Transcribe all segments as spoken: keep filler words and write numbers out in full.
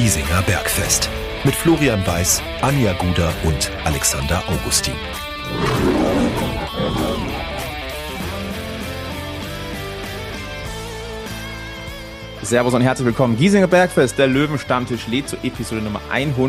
Giesinger Bergfest mit Florian Weiß, Anja Guder und Alexander Augustin. Servus und herzlich willkommen. Giesinger Bergfest, der Löwenstammtisch, lädt zur Episode Nummer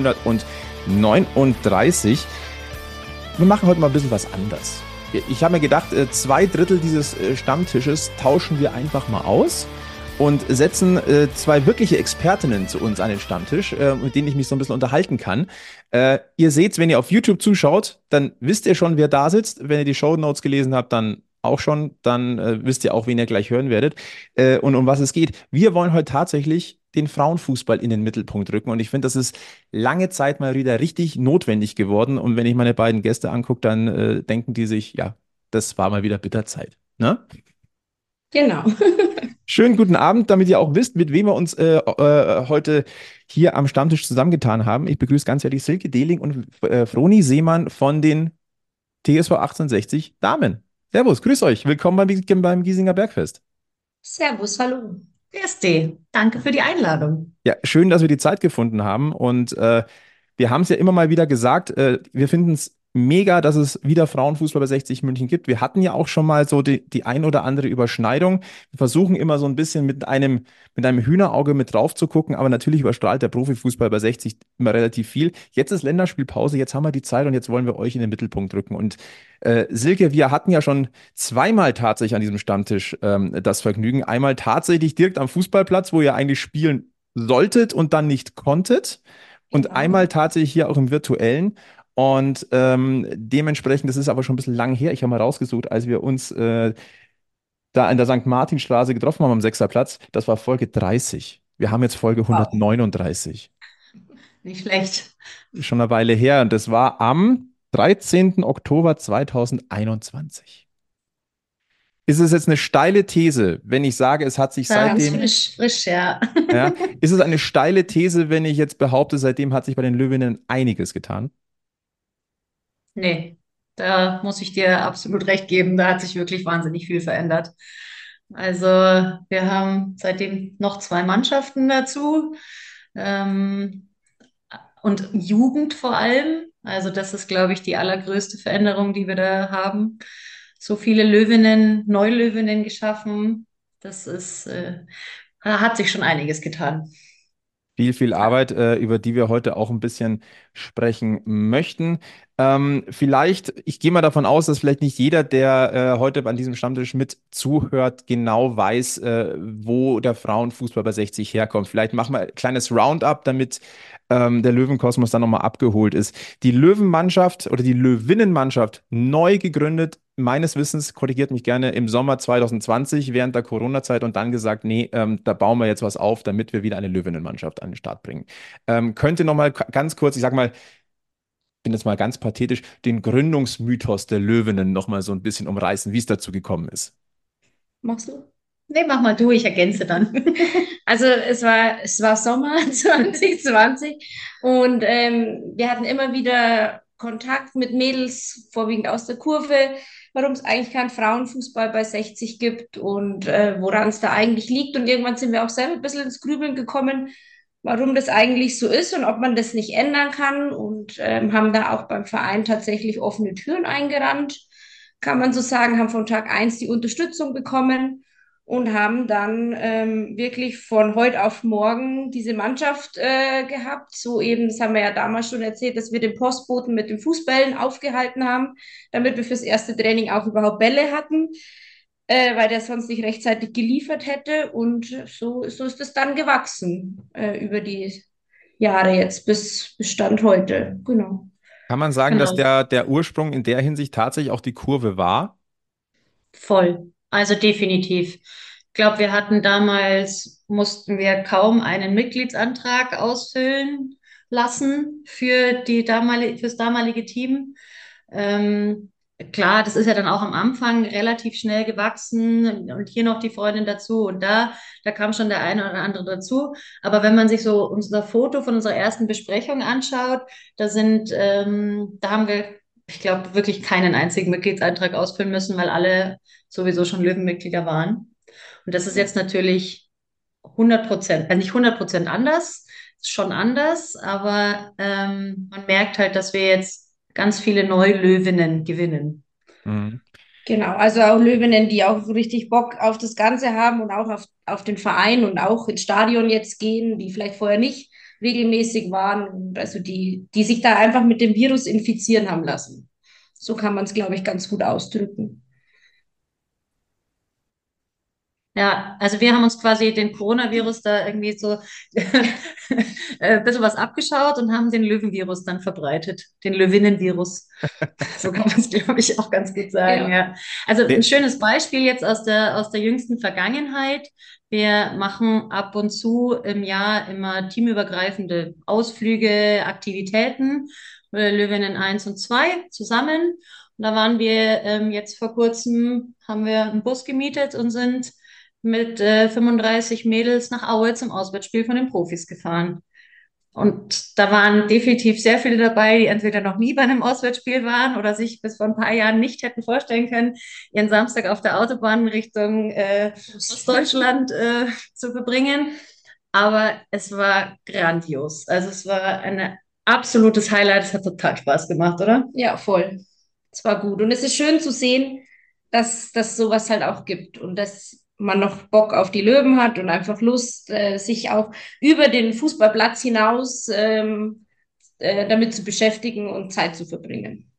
hundertneununddreißig. Wir machen heute mal ein bisschen was anders. Ich habe mir gedacht, zwei Drittel dieses Stammtisches tauschen wir einfach mal aus und setzen zwei wirkliche Expertinnen zu uns an den Stammtisch, mit denen ich mich so ein bisschen unterhalten kann. Ihr seht's, wenn ihr auf YouTube zuschaut, dann wisst ihr schon, wer da sitzt. Wenn ihr die Shownotes gelesen habt, dann auch schon. Dann äh, wisst ihr auch, wen ihr gleich hören werdet äh, und um was es geht. Wir wollen heute tatsächlich den Frauenfußball in den Mittelpunkt rücken und ich finde, das ist lange Zeit mal wieder richtig notwendig geworden und wenn ich meine beiden Gäste angucke, dann äh, denken die sich, ja, das war mal wieder Bitterzeit. Ne? Genau. Schönen guten Abend, damit ihr auch wisst, mit wem wir uns äh, äh, heute hier am Stammtisch zusammengetan haben. Ich begrüße ganz herzlich Silke Dehling und äh, Froni Seemann von den T S V achtzehnhundertsechzig Damen. Servus, grüß euch. Willkommen beim, beim Giesinger Bergfest. Servus, hallo. Grüß dich. Danke für die Einladung. Ja, schön, dass wir die Zeit gefunden haben. Und äh, wir haben es ja immer mal wieder gesagt, äh, wir finden es mega, dass es wieder Frauenfußball bei sechzig München gibt. Wir hatten ja auch schon mal so die, die ein oder andere Überschneidung. Wir versuchen immer so ein bisschen mit einem, mit einem Hühnerauge mit drauf zu gucken, aber natürlich überstrahlt der Profifußball bei sechzig immer relativ viel. Jetzt ist Länderspielpause, jetzt haben wir die Zeit und jetzt wollen wir euch in den Mittelpunkt rücken. Und äh, Silke, wir hatten ja schon zweimal tatsächlich an diesem Stammtisch ähm, das Vergnügen. Einmal tatsächlich direkt am Fußballplatz, wo ihr eigentlich spielen solltet und dann nicht konntet. Und Genau. einmal tatsächlich hier auch im Virtuellen. Und ähm, dementsprechend, das ist aber schon ein bisschen lang her. Ich habe mal rausgesucht, als wir uns äh, da in der Sankt Martinstraße getroffen haben am Sechserplatz. Das war Folge dreißig. Wir haben jetzt Folge Wow. hundertneununddreißig. Nicht schlecht. Schon eine Weile her. Und das war am dreizehnten Oktober zweitausendeinundzwanzig. Ist es jetzt eine steile These, wenn ich sage, es hat sich Ganz seitdem... frisch, frisch, ja. Ja, ist es eine steile These, wenn ich jetzt behaupte, seitdem hat sich bei den Löwinnen einiges getan? Nee, da muss ich dir absolut recht geben. Da hat sich wirklich wahnsinnig viel verändert. Also wir haben seitdem noch zwei Mannschaften dazu ähm, und Jugend vor allem. Also das ist, glaube ich, die allergrößte Veränderung, die wir da haben. So viele Löwinnen, Neulöwinnen geschaffen. Das ist, äh, da hat sich schon einiges getan. Viel, viel Arbeit, äh, über die wir heute auch ein bisschen sprechen möchten. Ähm, vielleicht, ich gehe mal davon aus, dass vielleicht nicht jeder, der äh, heute an diesem Stammtisch mit zuhört, genau weiß, äh, wo der Frauenfußball bei sechzig herkommt. Vielleicht machen wir ein kleines Roundup, damit ähm, der Löwenkosmos dann nochmal abgeholt ist. Die Löwenmannschaft oder die Löwinnenmannschaft, neu gegründet, meines Wissens, korrigiert mich gerne, im Sommer zweitausendzwanzig während der Corona-Zeit und dann gesagt, nee, ähm, da bauen wir jetzt was auf, damit wir wieder eine Löwinnenmannschaft an den Start bringen. Ähm, könnte noch mal ganz kurz, ich sag mal, bin jetzt mal ganz pathetisch, den Gründungsmythos der Löwinnen noch mal so ein bisschen umreißen, wie es dazu gekommen ist. Machst du? Nee, mach mal du, ich ergänze dann. Also es war, es war Sommer zwanzig zwanzig und ähm, wir hatten immer wieder Kontakt mit Mädels, vorwiegend aus der Kurve, warum es eigentlich keinen Frauenfußball bei sechzig gibt und äh, woran es da eigentlich liegt. Und irgendwann sind wir auch selber ein bisschen ins Grübeln gekommen, warum das eigentlich so ist und ob man das nicht ändern kann und ähm, haben da auch beim Verein tatsächlich offene Türen eingerannt, kann man so sagen, haben von Tag eins die Unterstützung bekommen und haben dann ähm, wirklich von heute auf morgen diese Mannschaft äh, gehabt. So eben, das haben wir ja damals schon erzählt, dass wir den Postboten mit den Fußbällen aufgehalten haben, damit wir fürs erste Training auch überhaupt Bälle hatten, äh, weil der sonst nicht rechtzeitig geliefert hätte. Und so, so ist es dann gewachsen äh, über die Jahre jetzt bis, bis Stand heute. Genau. Kann man sagen, dass Genau. der, der Ursprung in der Hinsicht tatsächlich auch die Kurve war? Voll. Also definitiv. Ich glaube, wir hatten damals, mussten wir kaum einen Mitgliedsantrag ausfüllen lassen für die damalige, fürs damalige Team. Ähm, klar, das ist ja dann auch am Anfang relativ schnell gewachsen und hier noch die Freundin dazu und da, da kam schon der eine oder andere dazu. Aber wenn man sich so unser Foto von unserer ersten Besprechung anschaut, da sind, ähm, da haben wir, ich glaube, wirklich keinen einzigen Mitgliedsantrag ausfüllen müssen, weil alle sowieso schon Löwenmitglieder waren. Und das ist jetzt natürlich hundert Prozent, also nicht hundert Prozent anders. schon anders, aber ähm, man merkt halt, dass wir jetzt ganz viele neue Löwinnen gewinnen. Mhm. Genau, also auch Löwinnen, die auch richtig Bock auf das Ganze haben und auch auf, auf den Verein und auch ins Stadion jetzt gehen, die vielleicht vorher nicht regelmäßig waren, und also die, die sich da einfach mit dem Virus infizieren haben lassen. So kann man es, glaube ich, ganz gut ausdrücken. Ja, also wir haben uns quasi den Coronavirus da irgendwie so ein bisschen was abgeschaut und haben den Löwenvirus dann verbreitet, den Löwinnenvirus. So kann man es, glaube ich, auch ganz gut sagen, ja. Also ein Nee. schönes Beispiel jetzt aus der, aus der jüngsten Vergangenheit. Wir machen ab und zu im Jahr immer teamübergreifende Ausflüge, Aktivitäten, äh, Löwinnen eins und zwei zusammen. Und da waren wir ähm, jetzt vor kurzem, haben wir einen Bus gemietet und sind mit äh, fünfunddreißig Mädels nach Aue zum Auswärtsspiel von den Profis gefahren. Und da waren definitiv sehr viele dabei, die entweder noch nie bei einem Auswärtsspiel waren oder sich bis vor ein paar Jahren nicht hätten vorstellen können, ihren Samstag auf der Autobahn Richtung äh, Ostdeutschland äh, zu verbringen. Aber es war grandios. Also es war ein absolutes Highlight. Es hat total Spaß gemacht, oder? Ja, voll. Es war gut. Und es ist schön zu sehen, dass dass sowas halt auch gibt und dass man noch Bock auf die Löwen hat und einfach Lust, äh, sich auch über den Fußballplatz hinaus ähm, äh, damit zu beschäftigen und Zeit zu verbringen.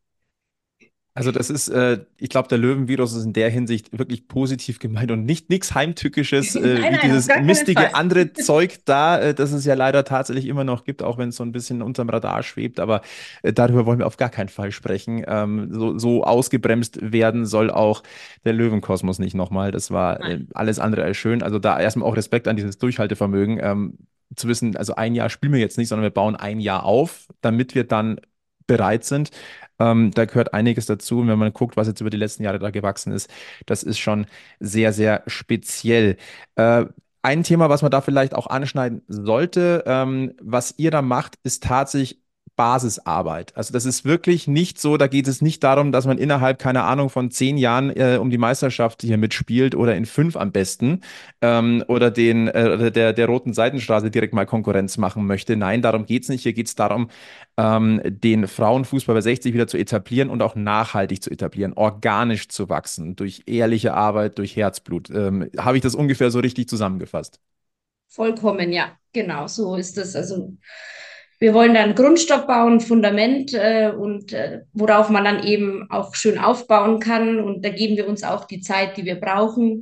Also das ist, äh, ich glaube, der Löwenvirus ist in der Hinsicht wirklich positiv gemeint und nicht nichts Heimtückisches, äh, Nein, wie nein, auf dieses gar keinen mistige Fall. andere Zeug da, äh, das es ja leider tatsächlich immer noch gibt, auch wenn es so ein bisschen unterm Radar schwebt. Aber äh, darüber wollen wir auf gar keinen Fall sprechen. Ähm, so, so ausgebremst werden soll auch der Löwenkosmos nicht nochmal. Das war äh, Nein. alles andere als schön. Also da erstmal auch Respekt an dieses Durchhaltevermögen. Ähm, zu wissen, also ein Jahr spielen wir jetzt nicht, sondern wir bauen ein Jahr auf, damit wir dann bereit sind. Ähm, da gehört einiges dazu. Und wenn man guckt, was jetzt über die letzten Jahre da gewachsen ist, das ist schon sehr, sehr speziell. Äh, ein Thema, was man da vielleicht auch anschneiden sollte, ähm, was ihr da macht, ist tatsächlich Basisarbeit. Also das ist wirklich nicht so, da geht es nicht darum, dass man innerhalb, keine Ahnung, von zehn Jahren äh, um die Meisterschaft hier mitspielt oder in fünf am besten ähm, oder den, äh, oder der, der roten Seidenstraße direkt mal Konkurrenz machen möchte. Nein, darum geht es nicht. Hier geht es darum, ähm, den Frauenfußball bei sechzig wieder zu etablieren und auch nachhaltig zu etablieren, organisch zu wachsen, durch ehrliche Arbeit, durch Herzblut. Ähm, habe ich das ungefähr so richtig zusammengefasst? Vollkommen, ja, genau, so ist es. Also wir wollen dann Grundstock bauen, Fundament äh, und äh, worauf man dann eben auch schön aufbauen kann. Und da geben wir uns auch die Zeit, die wir brauchen.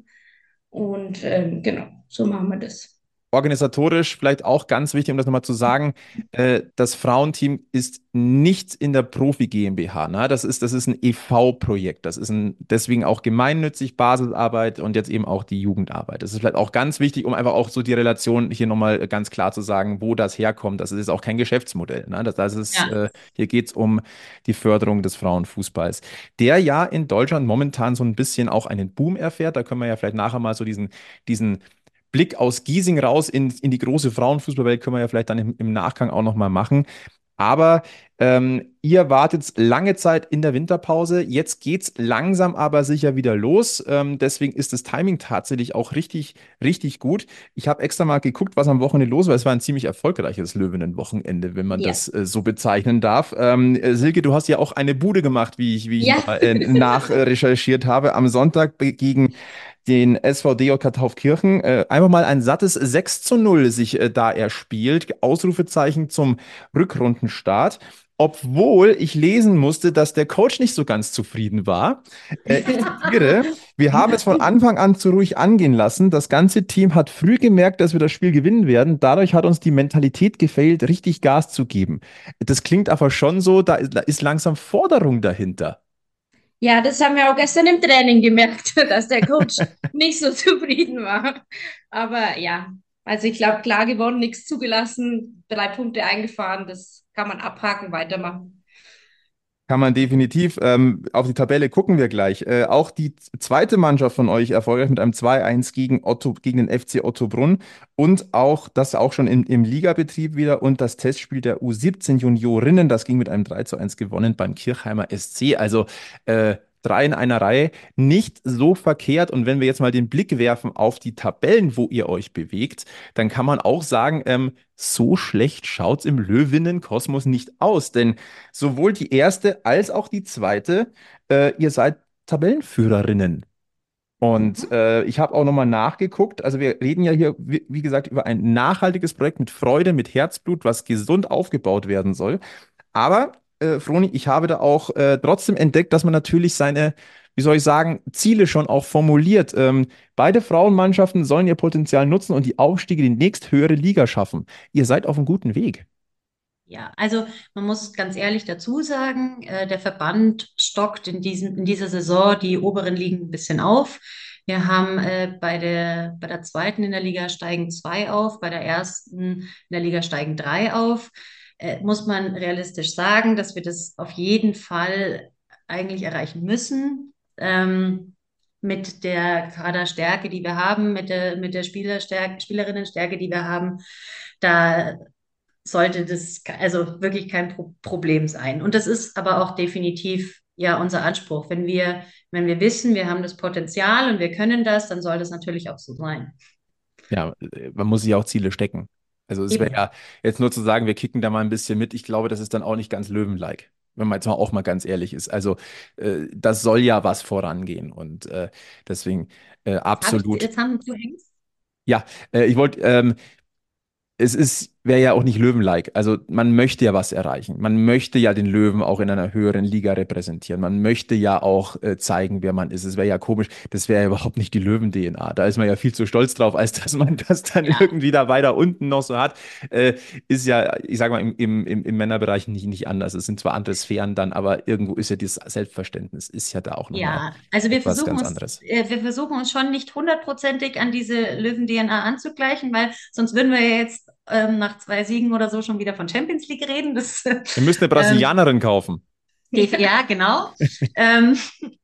Und ähm, genau, so machen wir das. Organisatorisch vielleicht auch ganz wichtig, um das nochmal zu sagen, äh, das Frauenteam ist nicht in der Profi GmbH. Ne? Das ist, das ist ein E V-Projekt. Das ist ein, deswegen auch gemeinnützig, Basisarbeit und jetzt eben auch die Jugendarbeit. Das ist vielleicht auch ganz wichtig, um einfach auch so die Relation hier nochmal ganz klar zu sagen, wo das herkommt. Das ist jetzt auch kein Geschäftsmodell. Ne? Das, das ist, Ja. äh, hier geht es um die Förderung des Frauenfußballs, der ja in Deutschland momentan so ein bisschen auch einen Boom erfährt. Da können wir ja vielleicht nachher mal so diesen, diesen Blick aus Giesing raus in, in die große Frauenfußballwelt können wir ja vielleicht dann im, im Nachgang auch nochmal machen. Aber ähm, ihr wart jetzt lange Zeit in der Winterpause. Jetzt geht's langsam aber sicher wieder los. Ähm, deswegen ist das Timing tatsächlich auch richtig, richtig gut. Ich habe extra mal geguckt, was am Wochenende los war. Es war ein ziemlich erfolgreiches Löwinnen-Wochenende, wenn man Ja. das äh, so bezeichnen darf. Ähm, äh, Silke, du hast ja auch eine Bude gemacht, wie ich, wie ich Ja. mal, äh, nachrecherchiert habe. Am Sonntag be- gegen den S V D J K Taufkirchen. Äh, einfach mal ein sattes sechs zu null sich äh, da erspielt. Ausrufezeichen zum Rückrundenstart. Obwohl ich lesen musste, dass der Coach nicht so ganz zufrieden war. Äh, ich zitiere, wir haben es von Anfang an zu ruhig angehen lassen. Das ganze Team hat früh gemerkt, dass wir das Spiel gewinnen werden. Dadurch hat uns die Mentalität gefehlt, richtig Gas zu geben. Das klingt aber schon so, da ist, da ist langsam Forderung dahinter. Ja, das haben wir auch gestern im Training gemerkt, dass der Coach nicht so zufrieden war. Aber ja, also ich glaube, klar gewonnen, nichts zugelassen, drei Punkte eingefahren, das kann man abhaken, weitermachen. Kann man definitiv. Ähm, auf die Tabelle gucken wir gleich. Äh, auch die zweite Mannschaft von euch erfolgreich mit einem zwei eins gegen Otto, gegen den F C Ottobrunn und auch das auch schon im, im Ligabetrieb wieder und das Testspiel der U siebzehn Juniorinnen, das ging mit einem drei zu eins gewonnen beim Kirchheimer S C. Also äh, drei in einer Reihe nicht so verkehrt. Und wenn wir jetzt mal den Blick werfen auf die Tabellen, wo ihr euch bewegt, dann kann man auch sagen, ähm, so schlecht schaut es im Löwinnen-Kosmos nicht aus. Denn sowohl die erste als auch die zweite, äh, ihr seid Tabellenführerinnen. Und äh, ich habe auch nochmal nachgeguckt. Also wir reden ja hier, wie, wie gesagt, über ein nachhaltiges Projekt mit Freude, mit Herzblut, was gesund aufgebaut werden soll. Aber, äh, Froni, ich habe da auch äh, trotzdem entdeckt, dass man natürlich seine, wie soll ich sagen, Ziele schon auch formuliert. Ähm, beide Frauenmannschaften sollen ihr Potenzial nutzen und die Aufstiege in die nächsthöhere Liga schaffen. Ihr seid auf einem guten Weg. Ja, also man muss ganz ehrlich dazu sagen, äh, der Verband stockt in diesem, in dieser Saison die oberen Ligen ein bisschen auf. Wir haben äh, bei der, bei der zweiten in der Liga steigen zwei auf, bei der ersten in der Liga steigen drei auf. Äh, muss man realistisch sagen, dass wir das auf jeden Fall eigentlich erreichen müssen. Ähm, mit der Kaderstärke, die wir haben, mit der, mit der Spielerstärke, Spielerinnenstärke, die wir haben, da sollte das also wirklich kein Pro Problem sein. Und das ist aber auch definitiv ja unser Anspruch. Wenn wir, wenn wir wissen, wir haben das Potenzial und wir können das, dann soll das natürlich auch so sein. Ja, äh, man muss sich auch Ziele stecken. Also es wäre Eben. ja jetzt nur zu sagen, wir kicken da mal ein bisschen mit. Ich glaube, das ist dann auch nicht ganz löwenlike, wenn man jetzt mal auch mal ganz ehrlich ist. Also äh, das soll ja was vorangehen und äh, deswegen äh, Hab ich, absolut. jetzt haben du Angst? Ja, äh, ich wollte, ähm, es ist, wäre ja auch nicht Löwen-like. Also man möchte ja was erreichen. Man möchte ja den Löwen auch in einer höheren Liga repräsentieren. Man möchte ja auch äh, zeigen, wer man ist. Es wäre ja komisch, das wäre ja überhaupt nicht die Löwen-D N A. Da ist man ja viel zu stolz drauf, als dass man das dann Ja. irgendwie da weiter unten noch so hat. Äh, ist ja, ich sag mal, im, im, im im Männerbereich nicht, nicht anders. Es sind zwar andere Sphären dann, aber irgendwo ist ja dieses Selbstverständnis, ist ja da auch nochmal Ja, also wir etwas versuchen ganz uns, anderes. äh, wir versuchen uns schon nicht hundertprozentig an diese Löwen-D N A anzugleichen, weil sonst würden wir ja jetzt ähm, nach zwei Siegen oder so schon wieder von Champions League reden. Das, Ihr müsst eine ähm, Brasilianerin kaufen. ja, genau. ähm,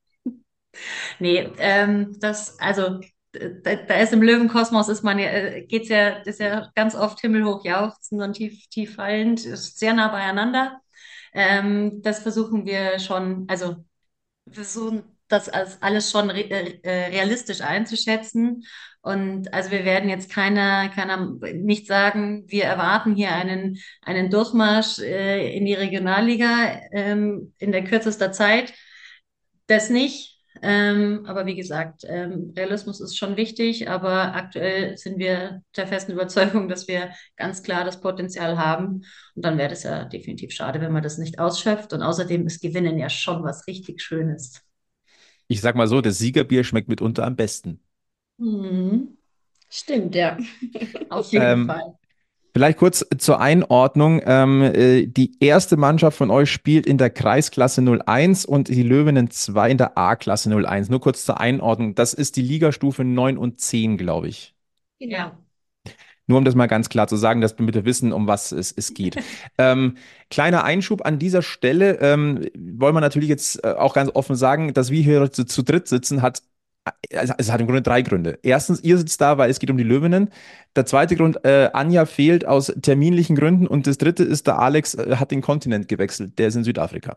nee, ähm, das, also da, da ist im Löwenkosmos ist man ja, äh, geht's ja, ist ja ganz oft himmelhoch jauchzend und tief, tief fallend, ist sehr nah beieinander. Ähm, das versuchen wir schon, also wir versuchen das als alles schon re äh, realistisch einzuschätzen. Und also wir werden jetzt keiner, keiner nicht sagen, wir erwarten hier einen, einen Durchmarsch äh, in die Regionalliga ähm, in der kürzester Zeit. Das nicht. Ähm, aber wie gesagt, ähm, Realismus ist schon wichtig, aber aktuell sind wir der festen Überzeugung, dass wir ganz klar das Potenzial haben. Und dann wäre das ja definitiv schade, wenn man das nicht ausschöpft. Und außerdem ist Gewinnen ja schon was richtig Schönes. Ich sag mal so, das Siegerbier schmeckt mitunter am besten. Mhm. Stimmt, ja. Auf jeden Ähm, Fall. Vielleicht kurz zur Einordnung. Ähm, äh, die erste Mannschaft von euch spielt in der Kreisklasse null eins und die Löwinnen zwei in der A-Klasse null eins. Nur kurz zur Einordnung. Das ist die Ligastufe neun und zehn, glaube ich. Ja. Nur um das mal ganz klar zu sagen, dass wir bitte wissen, um was es, es geht. ähm, kleiner Einschub an dieser Stelle. Ähm, wollen wir natürlich jetzt äh, auch ganz offen sagen, dass wir hier zu, zu dritt sitzen, hat also es hat im Grunde drei Gründe. Erstens, ihr sitzt da, weil es geht um die Löwinnen. Der zweite Grund, äh, Anja fehlt aus terminlichen Gründen. Und das dritte ist, der Alex äh, hat den Kontinent gewechselt. Der ist in Südafrika.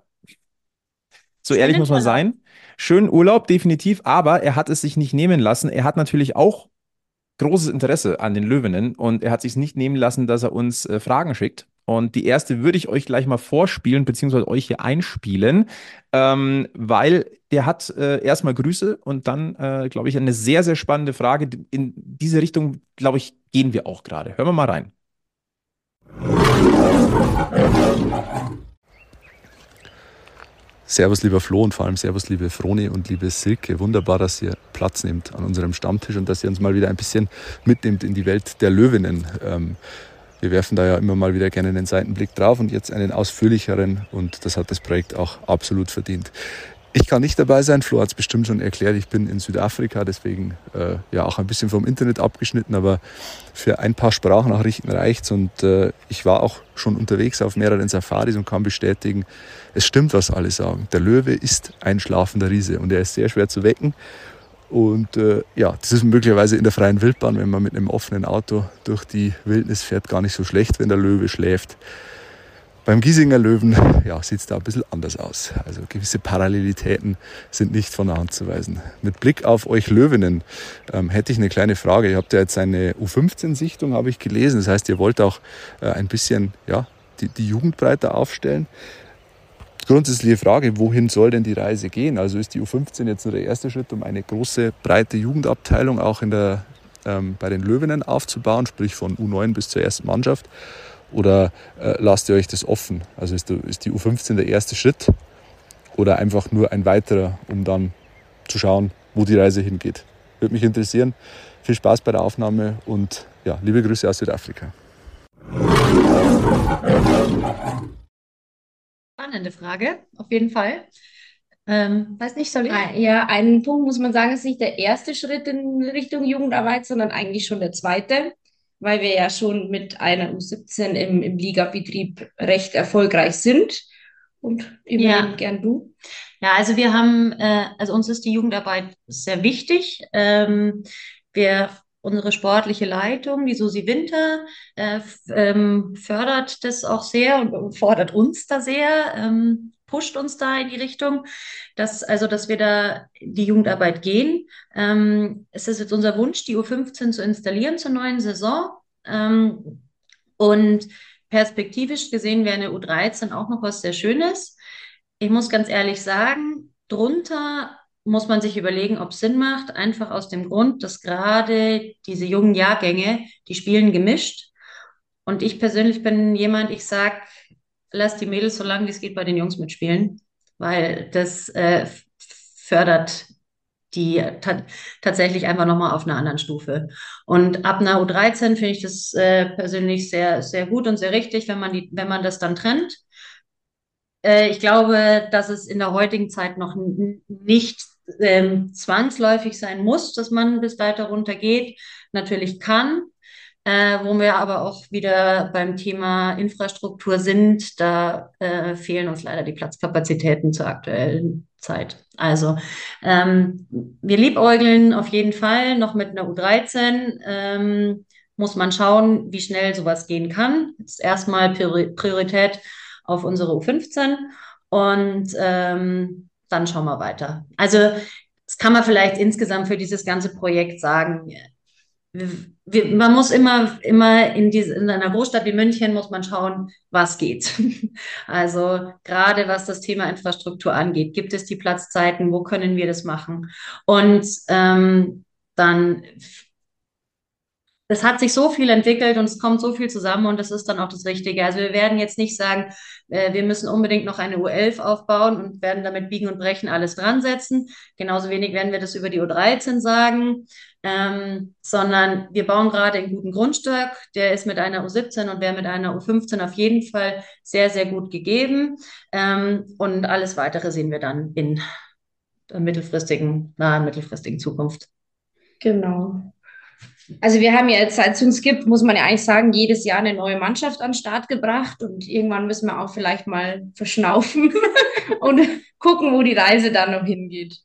So ehrlich Schönen muss man Urlaub. sein. Schönen Urlaub, definitiv. Aber er hat es sich nicht nehmen lassen. Er hat natürlich auch großes Interesse an den Löwinnen und er hat sich nicht nehmen lassen, dass er uns äh, Fragen schickt. Und die erste würde ich euch gleich mal vorspielen, beziehungsweise euch hier einspielen, ähm, weil der hat äh, erstmal Grüße und dann, äh, glaube ich, eine sehr, sehr spannende Frage. In diese Richtung, glaube ich, gehen wir auch gerade. Hören wir mal rein. Servus, lieber Flo und vor allem Servus, liebe Froni und liebe Silke. Wunderbar, dass ihr Platz nehmt an unserem Stammtisch und dass ihr uns mal wieder ein bisschen mitnehmt in die Welt der Löwinnen. Ähm, wir werfen da ja immer mal wieder gerne einen Seitenblick drauf und jetzt einen ausführlicheren und das hat das Projekt auch absolut verdient. Ich kann nicht dabei sein, Flo hat es bestimmt schon erklärt, ich bin in Südafrika, deswegen äh, ja auch ein bisschen vom Internet abgeschnitten, aber für ein paar Sprachnachrichten reicht's und äh, ich war auch schon unterwegs auf mehreren Safaris und kann bestätigen, es stimmt, was alle sagen. Der Löwe ist ein schlafender Riese und er ist sehr schwer zu wecken und äh, ja, das ist möglicherweise in der freien Wildbahn, wenn man mit einem offenen Auto durch die Wildnis fährt, gar nicht so schlecht, wenn der Löwe schläft. Beim Giesinger Löwen ja, sieht es da ein bisschen anders aus. Also gewisse Parallelitäten sind nicht von der Hand zu weisen. Mit Blick auf euch Löwinnen ähm, hätte ich eine kleine Frage. Ihr habt ja jetzt eine U fünfzehn Sichtung, habe ich gelesen. Das heißt, ihr wollt auch äh, ein bisschen ja, die, die Jugend breiter aufstellen. Grundsätzliche Frage, wohin soll denn die Reise gehen? Also ist die U fünfzehn jetzt nur der erste Schritt, um eine große, breite Jugendabteilung auch in der, ähm, bei den Löwinnen aufzubauen, sprich von U neun bis zur ersten Mannschaft? Oder äh, lasst ihr euch das offen? Also ist, ist die U fünfzehn der erste Schritt oder einfach nur ein weiterer, um dann zu schauen, wo die Reise hingeht? Würde mich interessieren. Viel Spaß bei der Aufnahme und ja, liebe Grüße aus Südafrika. Spannende Frage, auf jeden Fall. Ähm, weiß nicht, soll ich? Ah, ja, einen Punkt muss man sagen, ist nicht der erste Schritt in Richtung Jugendarbeit, sondern eigentlich schon der zweite, weil wir ja schon mit einer U siebzehn im, im Ligabetrieb recht erfolgreich sind. Und immerhin Ja. gern du. Ja, also wir haben, äh, also uns ist die Jugendarbeit sehr wichtig. Ähm, wir, unsere sportliche Leitung, die Susi Winter, äh, f- ähm, fördert das auch sehr und, und fordert uns da sehr, ähm, pusht uns da in die Richtung, dass, also, dass wir da die Jugendarbeit gehen. Ähm, es ist jetzt unser Wunsch, die U fünfzehn zu installieren zur neuen Saison. Ähm, und perspektivisch gesehen wäre eine U dreizehn auch noch was sehr Schönes. Ich muss ganz ehrlich sagen, drunter muss man sich überlegen, ob es Sinn macht, einfach aus dem Grund, dass gerade diese jungen Jahrgänge, die spielen gemischt. Und ich persönlich bin jemand, ich sag, lass die Mädels so lange wie es geht bei den Jungs mitspielen, weil das äh, f- fördert die ta tatsächlich einfach nochmal auf einer anderen Stufe. Und ab einer U dreizehn finde ich das äh, persönlich sehr, sehr gut und sehr richtig, wenn man die, wenn man das dann trennt. Äh, ich glaube, dass es in der heutigen Zeit noch n- nicht ähm, zwangsläufig sein muss, dass man bis weiter runter geht. Natürlich kann, äh, wo wir aber auch wieder beim Thema Infrastruktur sind, da äh, fehlen uns leider die Platzkapazitäten zur aktuellen Zeit. Also ähm, wir liebäugeln auf jeden Fall noch mit einer U dreizehn. Ähm, muss man schauen, wie schnell sowas gehen kann. Jetzt erstmal Priori- Priorität auf unsere U fünfzehn und ähm, dann schauen wir weiter. Also das kann man vielleicht insgesamt für dieses ganze Projekt sagen. Wir, man muss immer, immer in, diese, in einer Großstadt wie München muss man schauen, was geht. Also gerade was das Thema Infrastruktur angeht, gibt es die Platzzeiten, wo können wir das machen? Und ähm, dann es hat sich so viel entwickelt und es kommt so viel zusammen und das ist dann auch das Richtige. Also wir werden jetzt nicht sagen, äh, wir müssen unbedingt noch eine U elf aufbauen und werden damit biegen und brechen alles dran setzen. Genauso wenig werden wir das über die U dreizehn sagen, ähm, sondern wir bauen gerade einen guten Grundstock. Der ist mit einer U siebzehn und wäre mit einer U fünfzehn auf jeden Fall sehr, sehr gut gegeben. Ähm, und alles Weitere sehen wir dann in der mittelfristigen, nahen mittelfristigen Zukunft. Genau. Also wir haben ja jetzt, seit es uns gibt, muss man ja eigentlich sagen, jedes Jahr eine neue Mannschaft an den Start gebracht und irgendwann müssen wir auch vielleicht mal verschnaufen und gucken, wo die Reise dann noch hingeht.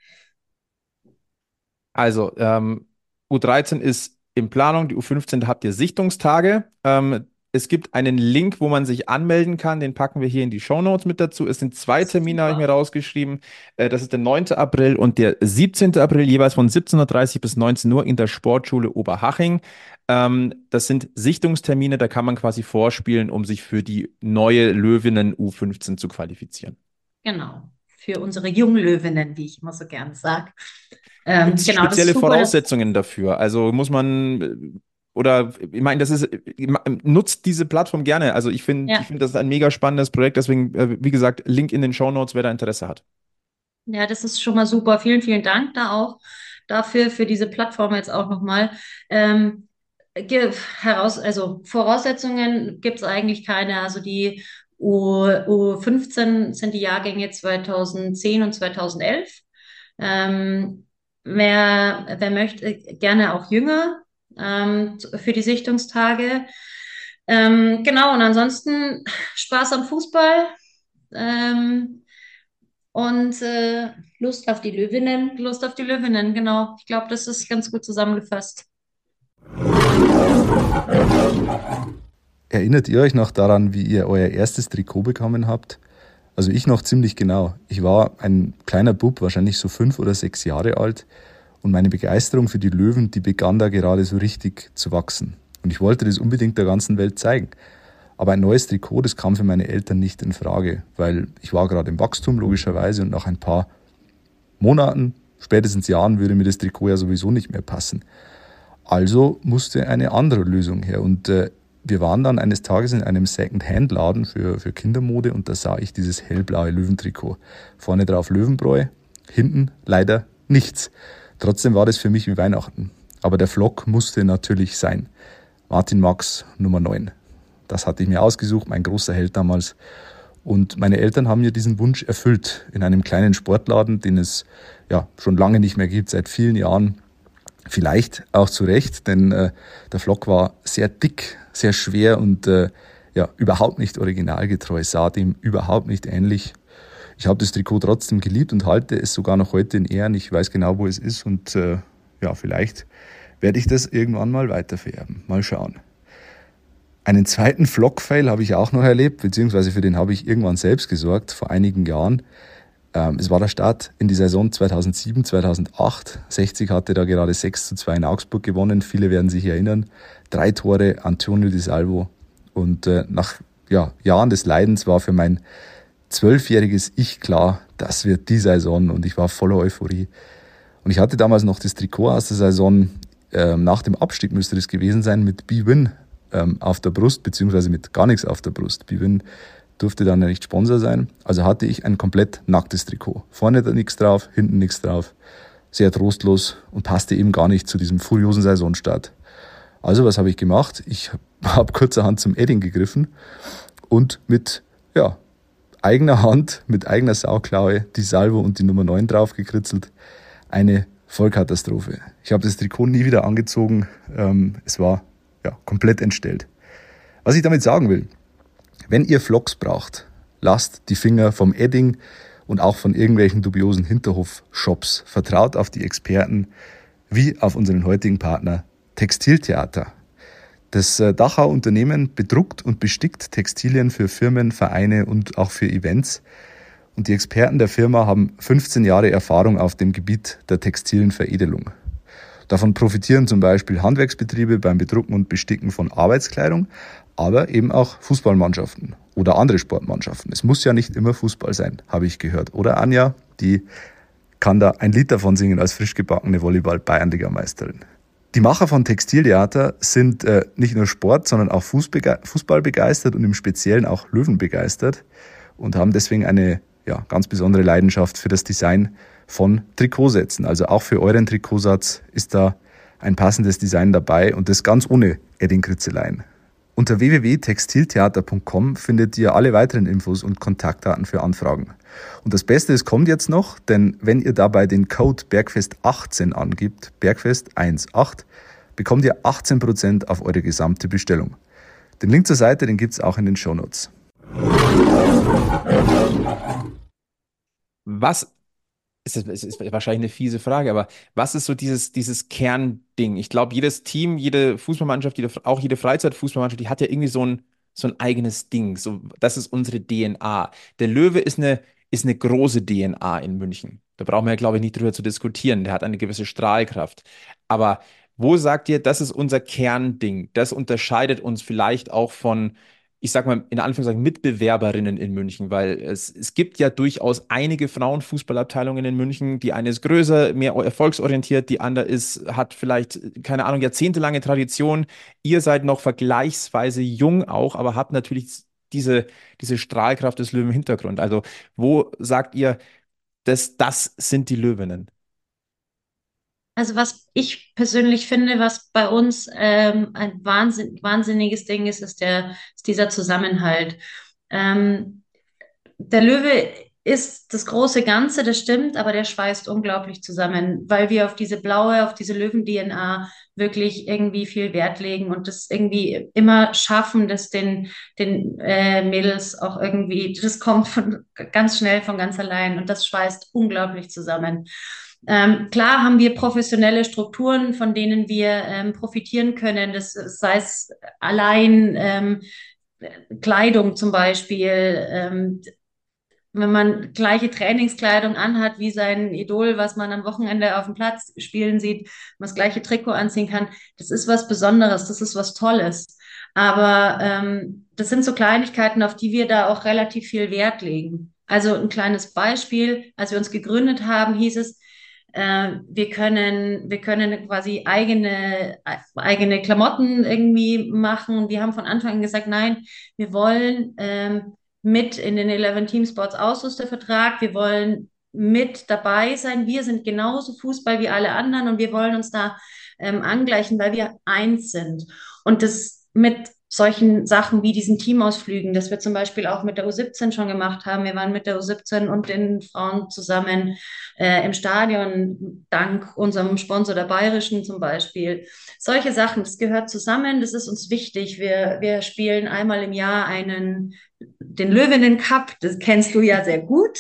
Also, ähm, U dreizehn ist in Planung, die U fünfzehn, da habt ihr Sichtungstage. Ähm, es gibt einen Link, wo man sich anmelden kann, den packen wir hier in die Shownotes mit dazu. Es sind zwei Termine, habe ich mir rausgeschrieben. Äh, das ist der neunte April und der siebzehnte April, jeweils von siebzehn Uhr dreißig bis neunzehn Uhr in der Sportschule Oberhaching. Ähm, das sind Sichtungstermine, da kann man quasi vorspielen, um sich für die neue Löwinnen U fünfzehn zu qualifizieren. Genau, für unsere jungen Löwinnen, wie ich immer so gern sage. Ähm, Gibt es genau, das ist spezielle super, dass- Voraussetzungen dafür? Also muss man, äh, oder ich meine, das ist, äh, nutzt diese Plattform gerne. Also ich finde, Ja. ich finde, das ist ein mega spannendes Projekt. Deswegen, äh, wie gesagt, Link in den Shownotes, wer da Interesse hat. Ja, das ist schon mal super. Vielen, vielen Dank da auch dafür, für diese Plattform jetzt auch nochmal. Ähm, ge- heraus, also Voraussetzungen gibt es eigentlich keine. Also die U, U fünfzehn sind die Jahrgänge zweitausendzehn und zweitausendelf. Ähm, wer, wer möchte, gerne auch jünger ähm, für die Sichtungstage. Ähm, genau, und ansonsten Spaß am Fußball. Ähm, und äh, Lust auf die Löwinnen. Lust auf die Löwinnen, genau. Ich glaube, das ist ganz gut zusammengefasst. Erinnert ihr euch noch daran, wie ihr euer erstes Trikot bekommen habt? Also ich noch ziemlich genau. Ich war ein kleiner Bub, wahrscheinlich so fünf oder sechs Jahre alt. Und meine Begeisterung für die Löwen, die begann da gerade so richtig zu wachsen. Und ich wollte das unbedingt der ganzen Welt zeigen. Aber ein neues Trikot, das kam für meine Eltern nicht in Frage, weil ich war gerade im Wachstum logischerweise und nach ein paar Monaten, spätestens Jahren, würde mir das Trikot ja sowieso nicht mehr passen. Also musste eine andere Lösung her und äh, wir waren dann eines Tages in einem Second-Hand-Laden für, für Kindermode und da sah ich dieses hellblaue Löwentrikot. Vorne drauf Löwenbräu, hinten leider nichts. Trotzdem war das für mich wie Weihnachten. Aber der Flock musste natürlich sein. Martin Max Nummer neun. Das hatte ich mir ausgesucht, mein großer Held damals. Und meine Eltern haben mir diesen Wunsch erfüllt in einem kleinen Sportladen, den es ja schon lange nicht mehr gibt, seit vielen Jahren. Vielleicht auch zu Recht, denn äh, der Flock war sehr dick, sehr schwer und äh, ja überhaupt nicht originalgetreu, sah dem überhaupt nicht ähnlich. Ich habe das Trikot trotzdem geliebt und halte es sogar noch heute in Ehren. Ich weiß genau, wo es ist und äh, ja, vielleicht werde ich das irgendwann mal weitervererben. Mal schauen. Einen zweiten Flock-Fail habe ich auch noch erlebt, beziehungsweise für den habe ich irgendwann selbst gesorgt, vor einigen Jahren. Ähm, es war der Start in die Saison zweitausendsieben, zweitausendacht. sechzig hatte da gerade sechs zu zwei in Augsburg gewonnen. Viele werden sich erinnern. Drei Tore, Antonio Di Salvo. Und äh, nach ja, Jahren des Leidens war für mein zwölfjähriges Ich klar, das wird die Saison und ich war voller Euphorie. Und ich hatte damals noch das Trikot aus der Saison, ähm, nach dem Abstieg müsste das gewesen sein, mit B-Win ähm, auf der Brust, beziehungsweise mit gar nichts auf der Brust. B-Win durfte dann ja nicht Sponsor sein. Also hatte ich ein komplett nacktes Trikot. Vorne da nichts drauf, hinten nichts drauf. Sehr trostlos und passte eben gar nicht zu diesem furiosen Saisonstart. Also was habe ich gemacht? Ich habe kurzerhand zum Edding gegriffen und mit ja, eigener Hand, mit eigener Sauklaue die Salvo und die Nummer neun drauf gekritzelt. Eine Vollkatastrophe. Ich habe das Trikot nie wieder angezogen. Ähm, es war ja, komplett entstellt. Was ich damit sagen will, wenn ihr Flocks braucht, lasst die Finger vom Edding und auch von irgendwelchen dubiosen Hinterhof-Shops. Vertraut auf die Experten, wie auf unseren heutigen Partner Textiltheater. Das Dachauer Unternehmen bedruckt und bestickt Textilien für Firmen, Vereine und auch für Events. Und die Experten der Firma haben fünfzehn Jahre Erfahrung auf dem Gebiet der textilen Veredelung. Davon profitieren zum Beispiel Handwerksbetriebe beim Bedrucken und Besticken von Arbeitskleidung, aber eben auch Fußballmannschaften oder andere Sportmannschaften. Es muss ja nicht immer Fußball sein, habe ich gehört. Oder Anja, die kann da ein Lied davon singen als frisch gebackene Volleyball-Bayernliga-Meisterin. Die Macher von Textiltheater sind äh, nicht nur Sport, sondern auch Fußbege- Fußball begeistert und im Speziellen auch Löwen begeistert und haben deswegen eine ja, ganz besondere Leidenschaft für das Design von Trikotsätzen. Also auch für euren Trikotsatz ist da ein passendes Design dabei und das ganz ohne Edding-Kritzeleien. Unter w w w punkt textiltheater punkt com findet ihr alle weiteren Infos und Kontaktdaten für Anfragen. Und das Beste, es kommt jetzt noch, denn wenn ihr dabei den Code Bergfest achtzehn angibt, Bergfest achtzehn, bekommt ihr achtzehn Prozent auf eure gesamte Bestellung. Den Link zur Seite, den gibt's auch in den Shownotes. Was ist, das, es ist wahrscheinlich eine fiese Frage, aber was ist so dieses, dieses Kernding? Ich glaube, jedes Team, jede Fußballmannschaft, jede, auch jede Freizeitfußballmannschaft, die hat ja irgendwie so ein, so ein eigenes Ding. So, das ist unsere D N A. Der Löwe ist eine, ist eine große D N A in München. Da brauchen wir ja, glaube ich, nicht drüber zu diskutieren. Der hat eine gewisse Strahlkraft. Aber wo sagt ihr, das ist unser Kernding? Das unterscheidet uns vielleicht auch von, ich sag mal, in Anführungszeichen Mitbewerberinnen in München, weil es, es gibt ja durchaus einige Frauenfußballabteilungen in München. Die eine ist größer, mehr erfolgsorientiert, die andere ist, hat vielleicht, keine Ahnung, jahrzehntelange Tradition. Ihr seid noch vergleichsweise jung auch, aber habt natürlich diese, diese Strahlkraft des Löwen im Hintergrund. Also, wo sagt ihr, das, das sind die Löwinnen? Also was ich persönlich finde, was bei uns ähm, ein Wahnsinn, wahnsinniges Ding ist, ist der, ist dieser Zusammenhalt. Ähm, der Löwe ist das große Ganze, das stimmt, aber der schweißt unglaublich zusammen, weil wir auf diese blaue, auf diese Löwen-D N A wirklich irgendwie viel Wert legen und das irgendwie immer schaffen, dass den, den äh, Mädels auch irgendwie, das kommt von, ganz schnell von ganz allein und das schweißt unglaublich zusammen. Ähm, klar haben wir professionelle Strukturen, von denen wir ähm, profitieren können. Das sei es allein ähm, Kleidung zum Beispiel. Ähm, wenn man gleiche Trainingskleidung anhat wie sein Idol, was man am Wochenende auf dem Platz spielen sieht, man das gleiche Trikot anziehen kann, das ist was Besonderes, das ist was Tolles. Aber ähm, das sind so Kleinigkeiten, auf die wir da auch relativ viel Wert legen. Also ein kleines Beispiel, als wir uns gegründet haben, hieß es, äh, wir können, wir können quasi eigene, eigene Klamotten irgendwie machen. Wir haben von Anfang an gesagt, nein, wir wollen ähm, mit in den elf Team Sports Ausrüstervertrag. Wir wollen mit dabei sein. Wir sind genauso Fußball wie alle anderen und wir wollen uns da ähm, angleichen, weil wir eins sind. Und das mit solchen Sachen wie diesen Teamausflügen, das wir zum Beispiel auch mit der U siebzehn schon gemacht haben. Wir waren mit der U siebzehn und den Frauen zusammen äh, im Stadion, dank unserem Sponsor der Bayerischen zum Beispiel. Solche Sachen, das gehört zusammen, das ist uns wichtig. Wir, wir spielen einmal im Jahr einen den Löwinnen Cup, das kennst du ja sehr gut.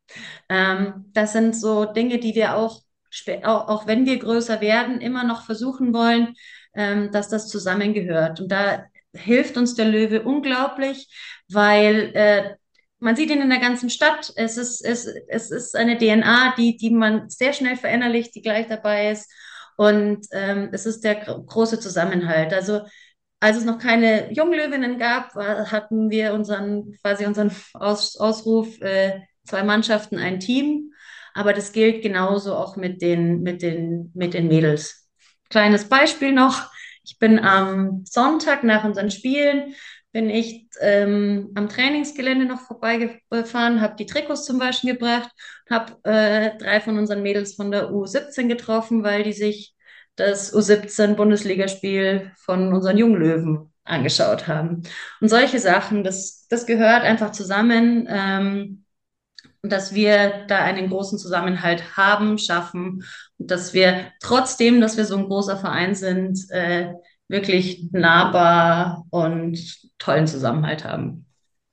Ähm, das sind so Dinge, die wir auch, auch, auch wenn wir größer werden, immer noch versuchen wollen, ähm, dass das zusammengehört. Und da hilft uns der Löwe unglaublich, weil äh, man sieht ihn in der ganzen Stadt. Es ist, es, es ist eine D N A, die, die man sehr schnell verinnerlicht, die gleich dabei ist. Und ähm, es ist der große Zusammenhalt. Also als es noch keine Junglöwinnen gab, war, hatten wir unseren, quasi unseren Aus, Ausruf, äh, zwei Mannschaften, ein Team. Aber das gilt genauso auch mit den, mit den, mit den Mädels. Kleines Beispiel noch. Ich bin am Sonntag nach unseren Spielen, bin ich ähm, am Trainingsgelände noch vorbeigefahren, habe die Trikots zum Waschen gebracht, habe äh, drei von unseren Mädels von der U siebzehn getroffen, weil die sich das U siebzehn Bundesligaspiel von unseren Junglöwen angeschaut haben. Und solche Sachen, das, das gehört einfach zusammen, ähm, dass wir da einen großen Zusammenhalt haben, schaffen und dass wir trotzdem, dass wir so ein großer Verein sind, äh, wirklich nahbar und tollen Zusammenhalt haben.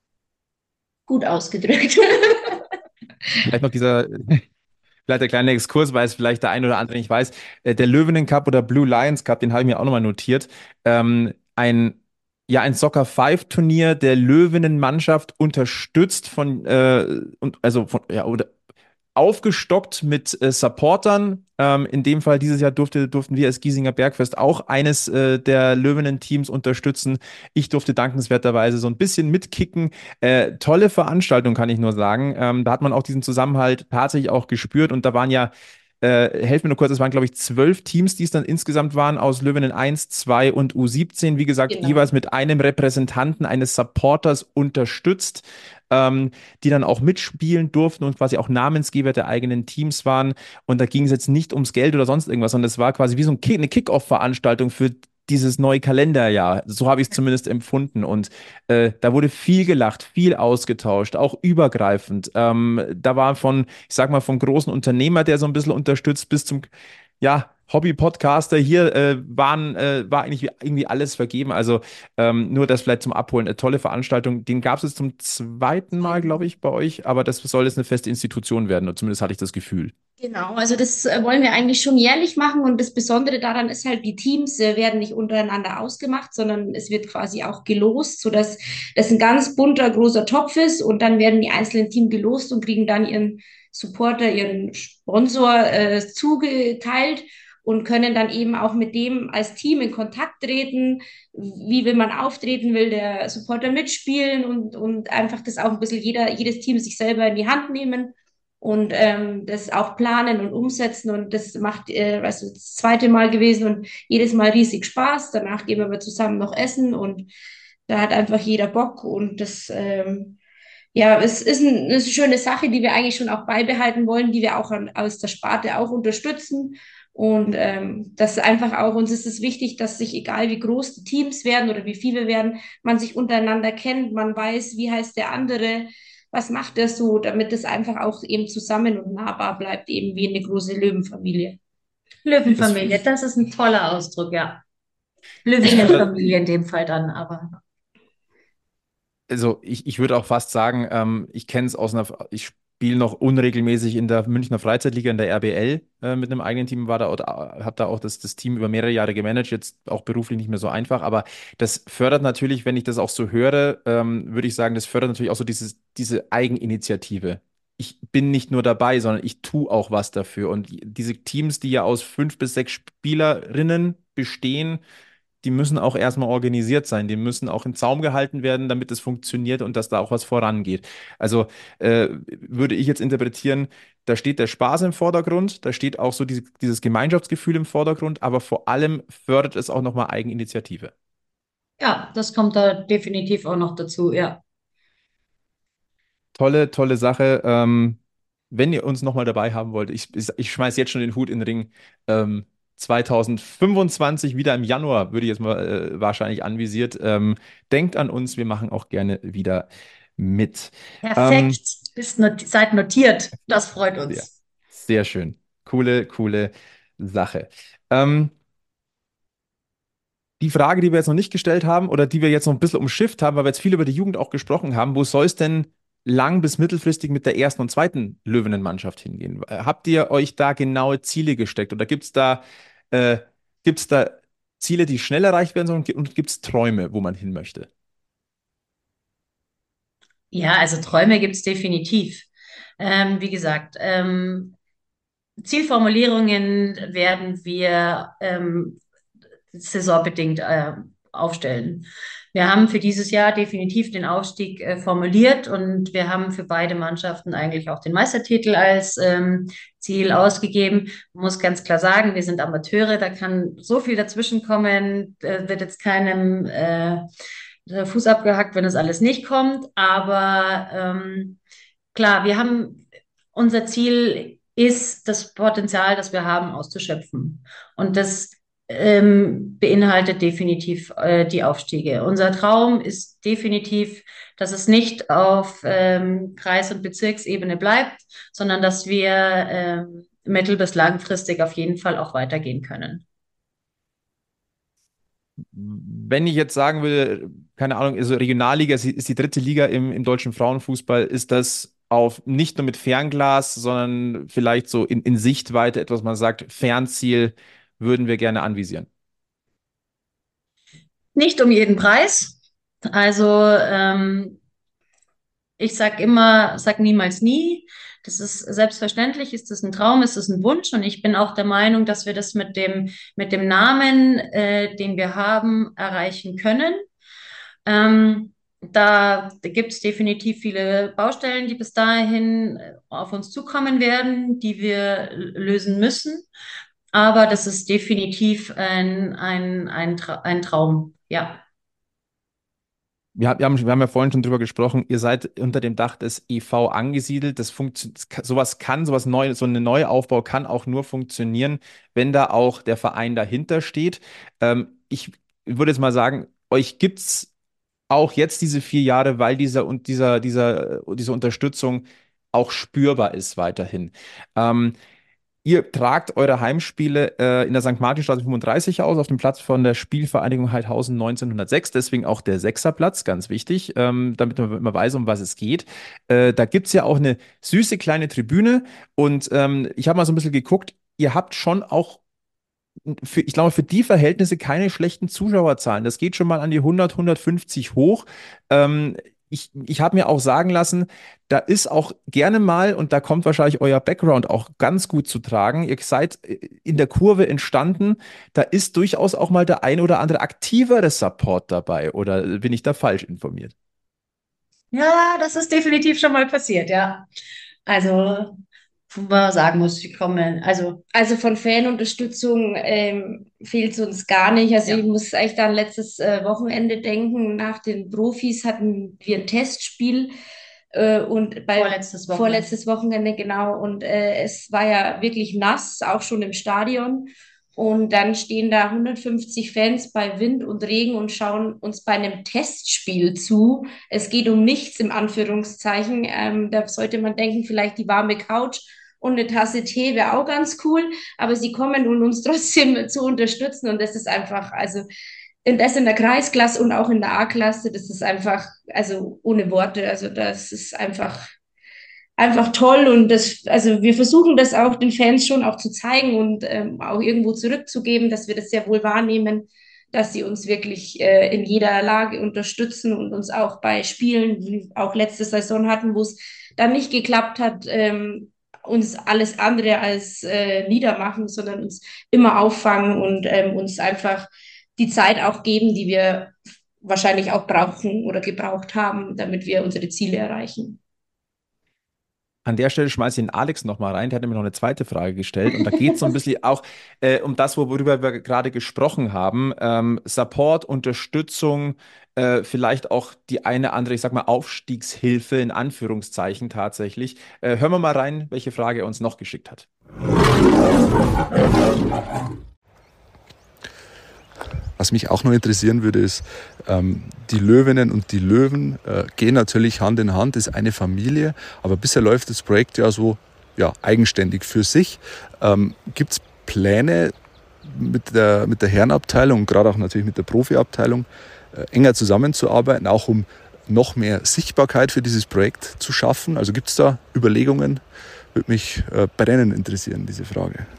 Gut ausgedrückt. Vielleicht noch dieser, vielleicht der kleine Exkurs, weil es vielleicht der ein oder andere nicht weiß. Äh, Der Löwinnen Cup oder Blue Lions Cup, den habe ich mir auch nochmal notiert. Ähm, ein, ja, ein Soccer Five Turnier der Löwinnen-Mannschaft unterstützt von, äh, und, also von, ja, oder aufgestockt mit äh, Supportern. Ähm, in dem Fall dieses Jahr durfte, durften wir als Giesinger Bergfest auch eines äh, der Löwinnen-Teams unterstützen. Ich durfte dankenswerterweise so ein bisschen mitkicken. Äh, tolle Veranstaltung, kann ich nur sagen. Ähm, da hat man auch diesen Zusammenhalt tatsächlich auch gespürt und da waren ja äh, helf mir nur kurz, es waren, glaube ich, zwölf Teams, die es dann insgesamt waren, aus Löwinnen eins, zwei und U siebzehn. Wie gesagt, Genau. jeweils mit einem Repräsentanten eines Supporters unterstützt, ähm, die dann auch mitspielen durften und quasi auch Namensgeber der eigenen Teams waren. Und da ging es jetzt nicht ums Geld oder sonst irgendwas, sondern es war quasi wie so ein Kick, eine Kick-Off-Veranstaltung für dieses neue Kalenderjahr. So habe ich es zumindest empfunden. Und äh, da wurde viel gelacht, viel ausgetauscht, auch übergreifend. Ähm, da war von, ich sag mal, vom großen Unternehmer, der so ein bisschen unterstützt, bis zum, ja, Hobby-Podcaster hier äh, waren, äh, war eigentlich irgendwie alles vergeben. Also ähm, nur das vielleicht zum Abholen. Eine tolle Veranstaltung. Den gab es jetzt zum zweiten Mal, glaube ich, bei euch. Aber das soll jetzt eine feste Institution werden. Und zumindest hatte ich das Gefühl. Genau, also das äh, wollen wir eigentlich schon jährlich machen und das Besondere daran ist halt, die Teams äh, werden nicht untereinander ausgemacht, sondern es wird quasi auch gelost, sodass das ein ganz bunter, großer Topf ist und dann werden die einzelnen Teams gelost und kriegen dann ihren Supporter, ihren Sponsor äh, zugeteilt und können dann eben auch mit dem als Team in Kontakt treten, wie will man auftreten, will der Supporter mitspielen und, und einfach das auch ein bisschen jeder, jedes Team sich selber in die Hand nehmen und ähm, das auch planen und umsetzen und das macht, äh, also das zweite Mal gewesen und jedes Mal riesig Spaß. Danach gehen wir aber zusammen noch essen und da hat einfach jeder Bock und das, ähm, ja, es ist, ein, es ist eine schöne Sache, die wir eigentlich schon auch beibehalten wollen, die wir auch an, aus der Sparte auch unterstützen und ähm, das ist einfach auch, uns ist es wichtig, dass sich, egal wie groß die Teams werden oder wie viele werden, man sich untereinander kennt, man weiß, wie heißt der andere, was macht er so, damit es einfach auch eben zusammen und nahbar bleibt, eben wie eine große Löwenfamilie. Löwenfamilie, das ist ein toller Ausdruck, ja. Löwenfamilie in dem Fall dann, aber Also ich, ich würde auch fast sagen, ähm, ich kenne es aus einer, ich spiele noch unregelmäßig in der Münchner Freizeitliga in der R B L äh, mit einem eigenen Team, war da, habe da auch das, das Team über mehrere Jahre gemanagt, jetzt auch beruflich nicht mehr so einfach, aber das fördert natürlich, wenn ich das auch so höre, ähm, würde ich sagen, das fördert natürlich auch so dieses, diese Eigeninitiative. Ich bin nicht nur dabei, sondern ich tue auch was dafür. Und diese Teams, die ja aus fünf bis sechs Spielerinnen bestehen, die müssen auch erstmal organisiert sein, die müssen auch im Zaum gehalten werden, damit es funktioniert und dass da auch was vorangeht. Also äh, würde ich jetzt interpretieren, da steht der Spaß im Vordergrund, da steht auch so diese, dieses Gemeinschaftsgefühl im Vordergrund, aber vor allem fördert es auch nochmal Eigeninitiative. Ja, das kommt da definitiv auch noch dazu, ja. Tolle, tolle Sache. Ähm, wenn ihr uns nochmal dabei haben wollt, ich, ich, ich schmeiß jetzt schon den Hut in den Ring. Ähm, zwanzig fünfundzwanzig, wieder im Januar, würde ich jetzt mal äh, wahrscheinlich anvisiert. Ähm, denkt an uns, wir machen auch gerne wieder mit. Ähm, Perfekt. Bist not seid notiert. Das freut ja, uns. sehr schön. Coole, coole Sache. Ähm, Die Frage, die wir jetzt noch nicht gestellt haben oder die wir jetzt noch ein bisschen umschifft haben, weil wir jetzt viel über die Jugend auch gesprochen haben, wo soll es denn lang- bis mittelfristig mit der ersten und zweiten Löwinnen-Mannschaft hingehen? Äh, Habt ihr euch da genaue Ziele gesteckt oder gibt es da, äh, gibt's da Ziele, die schnell erreicht werden sollen und gibt es Träume, wo man hin möchte? Ja, also Träume gibt es definitiv. Ähm, wie gesagt, ähm, Zielformulierungen werden wir ähm, saisonbedingt äh, aufstellen. Wir haben für dieses Jahr definitiv den Aufstieg äh, formuliert und wir haben für beide Mannschaften eigentlich auch den Meistertitel als ähm, Ziel ausgegeben. Man muss ganz klar sagen, wir sind Amateure, da kann so viel dazwischen kommen, äh, wird jetzt keinem äh, der Fuß abgehackt, wenn das alles nicht kommt. Aber ähm, klar, wir haben unser Ziel ist, das Potenzial, das wir haben, auszuschöpfen. Und das ähm, beinhaltet definitiv äh, die Aufstiege. Unser Traum ist definitiv, dass es nicht auf ähm, Kreis- und Bezirksebene bleibt, sondern dass wir ähm, mittel- bis langfristig auf jeden Fall auch weitergehen können. Wenn ich jetzt sagen würde, keine Ahnung, also Regionalliga ist die, ist die dritte Liga im, im deutschen Frauenfußball, ist das auf nicht nur mit Fernglas, sondern vielleicht so in, in Sichtweite etwas, man sagt, Fernziel würden wir gerne anvisieren. Nicht um jeden Preis. Also ähm, ich sag immer, sag niemals nie. Das ist selbstverständlich, ist das ein Traum, ist das ein Wunsch und ich bin auch der Meinung, dass wir das mit dem, mit dem Namen, äh, den wir haben, erreichen können. Ähm, da da gibt es definitiv viele Baustellen, die bis dahin äh, auf uns zukommen werden, die wir lösen müssen. Aber das ist definitiv ein, ein, ein, Tra ein Traum, ja. Wir, haben- wir haben, wir haben ja vorhin schon drüber gesprochen, ihr seid unter dem Dach des E V angesiedelt. Das funktioniert, sowas kann, sowas neu, so ein Neuaufbau kann auch nur funktionieren, wenn da auch der Verein dahinter steht. Ähm, ich würde jetzt mal sagen, euch gibt es auch jetzt diese vier Jahre, weil dieser und dieser, dieser, diese Unterstützung auch spürbar ist weiterhin. Ähm, Ihr tragt eure Heimspiele äh, in der Sankt Martinstraße fünfunddreißig aus, auf dem Platz von der Spielvereinigung Heidhausen neunzehnhundertsechs, deswegen auch der Sechserplatz, ganz wichtig, ähm, damit man immer weiß, um was es geht. Äh, da gibt es ja auch eine süße kleine Tribüne und ähm, ich habe mal so ein bisschen geguckt, ihr habt schon auch für, ich glaube, für die Verhältnisse keine schlechten Zuschauerzahlen. Das geht schon mal an die hundert, hundertfünfzig hoch. Ähm, ich ich habe mir auch sagen lassen, da ist auch gerne mal, und da kommt wahrscheinlich euer Background auch ganz gut zu tragen, ihr seid äh, in der Kurve entstanden, da ist durchaus auch mal der ein oder andere aktivere Support dabei, oder bin ich da falsch informiert? Ja, das ist definitiv schon mal passiert, ja. Also, wo man sagen muss, sie kommen, also, Also von Fanunterstützung ähm, fehlt es uns gar nicht. Also ich ja, muss eigentlich da an letztes äh, Wochenende denken. Nach den Profis hatten wir ein Testspiel äh, und bei vorletztes Wochenende. vorletztes Wochenende genau. Und äh, es war ja wirklich nass, auch schon im Stadion. Und dann stehen da hundertfünfzig Fans bei Wind und Regen und schauen uns bei einem Testspiel zu. Es geht um nichts im Anführungszeichen. Ähm, da sollte man denken, vielleicht die warme Couch und eine Tasse Tee wäre auch ganz cool, aber sie kommen, um uns trotzdem zu unterstützen und das ist einfach, also das in der Kreisklasse und auch in der A-Klasse, das ist einfach, also ohne Worte, also das ist einfach einfach toll und das, also wir versuchen das auch den Fans schon auch zu zeigen und ähm, auch irgendwo zurückzugeben, dass wir das sehr wohl wahrnehmen, dass sie uns wirklich äh, in jeder Lage unterstützen und uns auch bei Spielen, wie auch letzte Saison hatten, wo es dann nicht geklappt hat, ähm, uns alles andere als äh, niedermachen, sondern uns immer auffangen und ähm, uns einfach die Zeit auch geben, die wir wahrscheinlich auch brauchen oder gebraucht haben, damit wir unsere Ziele erreichen. An der Stelle schmeiße ich den Alex nochmal rein. Der hat nämlich noch eine zweite Frage gestellt. Und da geht es so ein bisschen auch äh, um das, worüber wir gerade gesprochen haben. Ähm, Support, Unterstützung, äh, vielleicht auch die eine andere, ich sag mal, Aufstiegshilfe in Anführungszeichen tatsächlich. Äh, hören wir mal rein, welche Frage er uns noch geschickt hat. Was mich auch noch interessieren würde, ist, ähm, die Löwinnen und die Löwen äh, gehen natürlich Hand in Hand, ist eine Familie, aber bisher läuft das Projekt ja so ja, eigenständig für sich. Ähm, Gibt es Pläne mit der, mit der Herrenabteilung und gerade auch natürlich mit der Profiabteilung äh, enger zusammenzuarbeiten, auch um noch mehr Sichtbarkeit für dieses Projekt zu schaffen? Also gibt es da Überlegungen? Würde mich äh, brennend interessieren, diese Frage.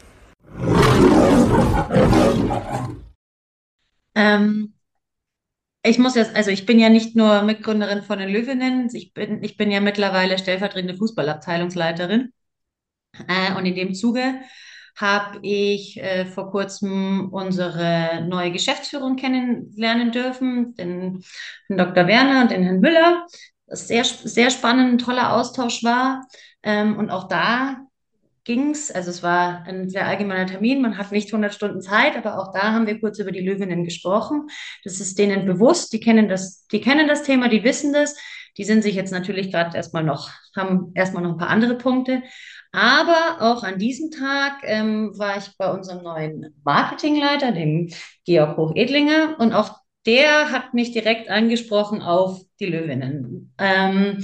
Ähm, ich muss jetzt, also ich bin ja nicht nur Mitgründerin von den Löwinnen, ich bin, ich bin ja mittlerweile stellvertretende Fußballabteilungsleiterin. Äh, und in dem Zuge habe ich äh, vor kurzem unsere neue Geschäftsführung kennenlernen dürfen, den, den Doktor Werner und den Herrn Müller. Das sehr, sehr spannend, ein toller Austausch war. Ähm, und auch da ging es, also es war ein sehr allgemeiner Termin, man hat nicht hundert Stunden Zeit, aber auch da haben wir kurz über die Löwinnen gesprochen. Das ist denen bewusst, die kennen das, die kennen das Thema, die wissen das. Die sind sich jetzt natürlich gerade erstmal noch, haben erstmal noch ein paar andere Punkte. Aber auch an diesem Tag ähm, war ich bei unserem neuen Marketingleiter, dem Georg Hochedlinger, und auch der hat mich direkt angesprochen auf die Löwinnen. Ähm,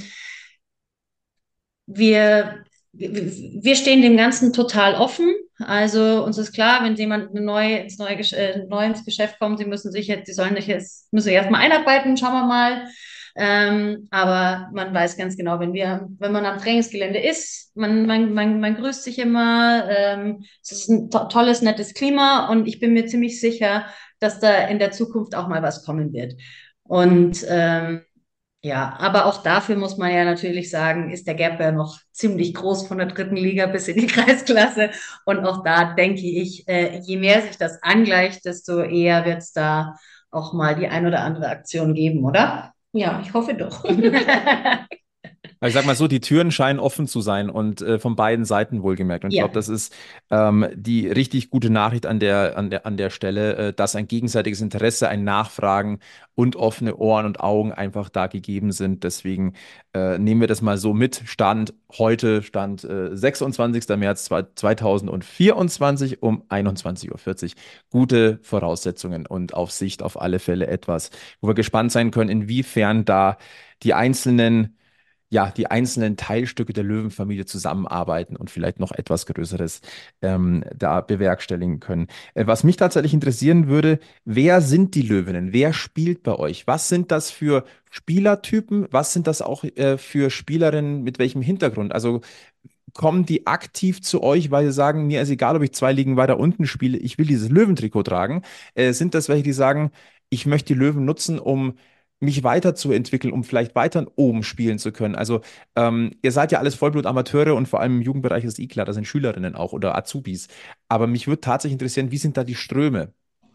wir, wir, wir stehen dem Ganzen total offen. Also uns ist klar, wenn jemand neu ins neue, äh, neu ins Geschäft kommt, sie müssen sich jetzt, sie sollen sich jetzt, müssen sich erstmal einarbeiten, schauen wir mal. Ähm, aber man weiß ganz genau, wenn wir, wenn man am Trainingsgelände ist, man, man, man, man grüßt sich immer, ähm, es ist ein to tolles, nettes Klima und ich bin mir ziemlich sicher, dass da in der Zukunft auch mal was kommen wird. Und ähm, ja, aber auch dafür muss man ja natürlich sagen, ist der Gap ja noch ziemlich groß von der dritten Liga bis in die Kreisklasse. Und auch da denke ich, äh, je mehr sich das angleicht, desto eher wird es da auch mal die ein oder andere Aktion geben, oder? Ja, ich hoffe doch. Also ich sag mal so, die Türen scheinen offen zu sein und äh, von beiden Seiten wohlgemerkt. Und ich Ja. glaube, das ist ähm, die richtig gute Nachricht an der, an der, an der Stelle, äh, dass ein gegenseitiges Interesse, ein Nachfragen und offene Ohren und Augen einfach da gegeben sind. Deswegen äh, nehmen wir das mal so mit. Stand heute, Stand äh, sechsundzwanzigster März zweitausendvierundzwanzig um einundzwanzig Uhr vierzig. Gute Voraussetzungen und auf Sicht auf alle Fälle etwas, wo wir gespannt sein können, inwiefern da die einzelnen ja, die einzelnen Teilstücke der Löwenfamilie zusammenarbeiten und vielleicht noch etwas Größeres ähm, da bewerkstelligen können. Äh, was mich tatsächlich interessieren würde, wer sind die Löwinnen? Wer spielt bei euch? Was sind das für Spielertypen? Was sind das auch äh, für Spielerinnen mit welchem Hintergrund? Also kommen die aktiv zu euch, weil sie sagen, mir ist egal, ob ich zwei Ligen weiter unten spiele, ich will dieses Löwentrikot tragen? Äh, sind das welche, die sagen, ich möchte die Löwen nutzen, um mich weiterzuentwickeln, um vielleicht weiter oben spielen zu können? Also ähm, ihr seid ja alles Vollblut-Amateure und vor allem im Jugendbereich ist eh klar, da sind Schülerinnen auch oder Azubis. Aber mich würde tatsächlich interessieren, wie sind da die Ströme?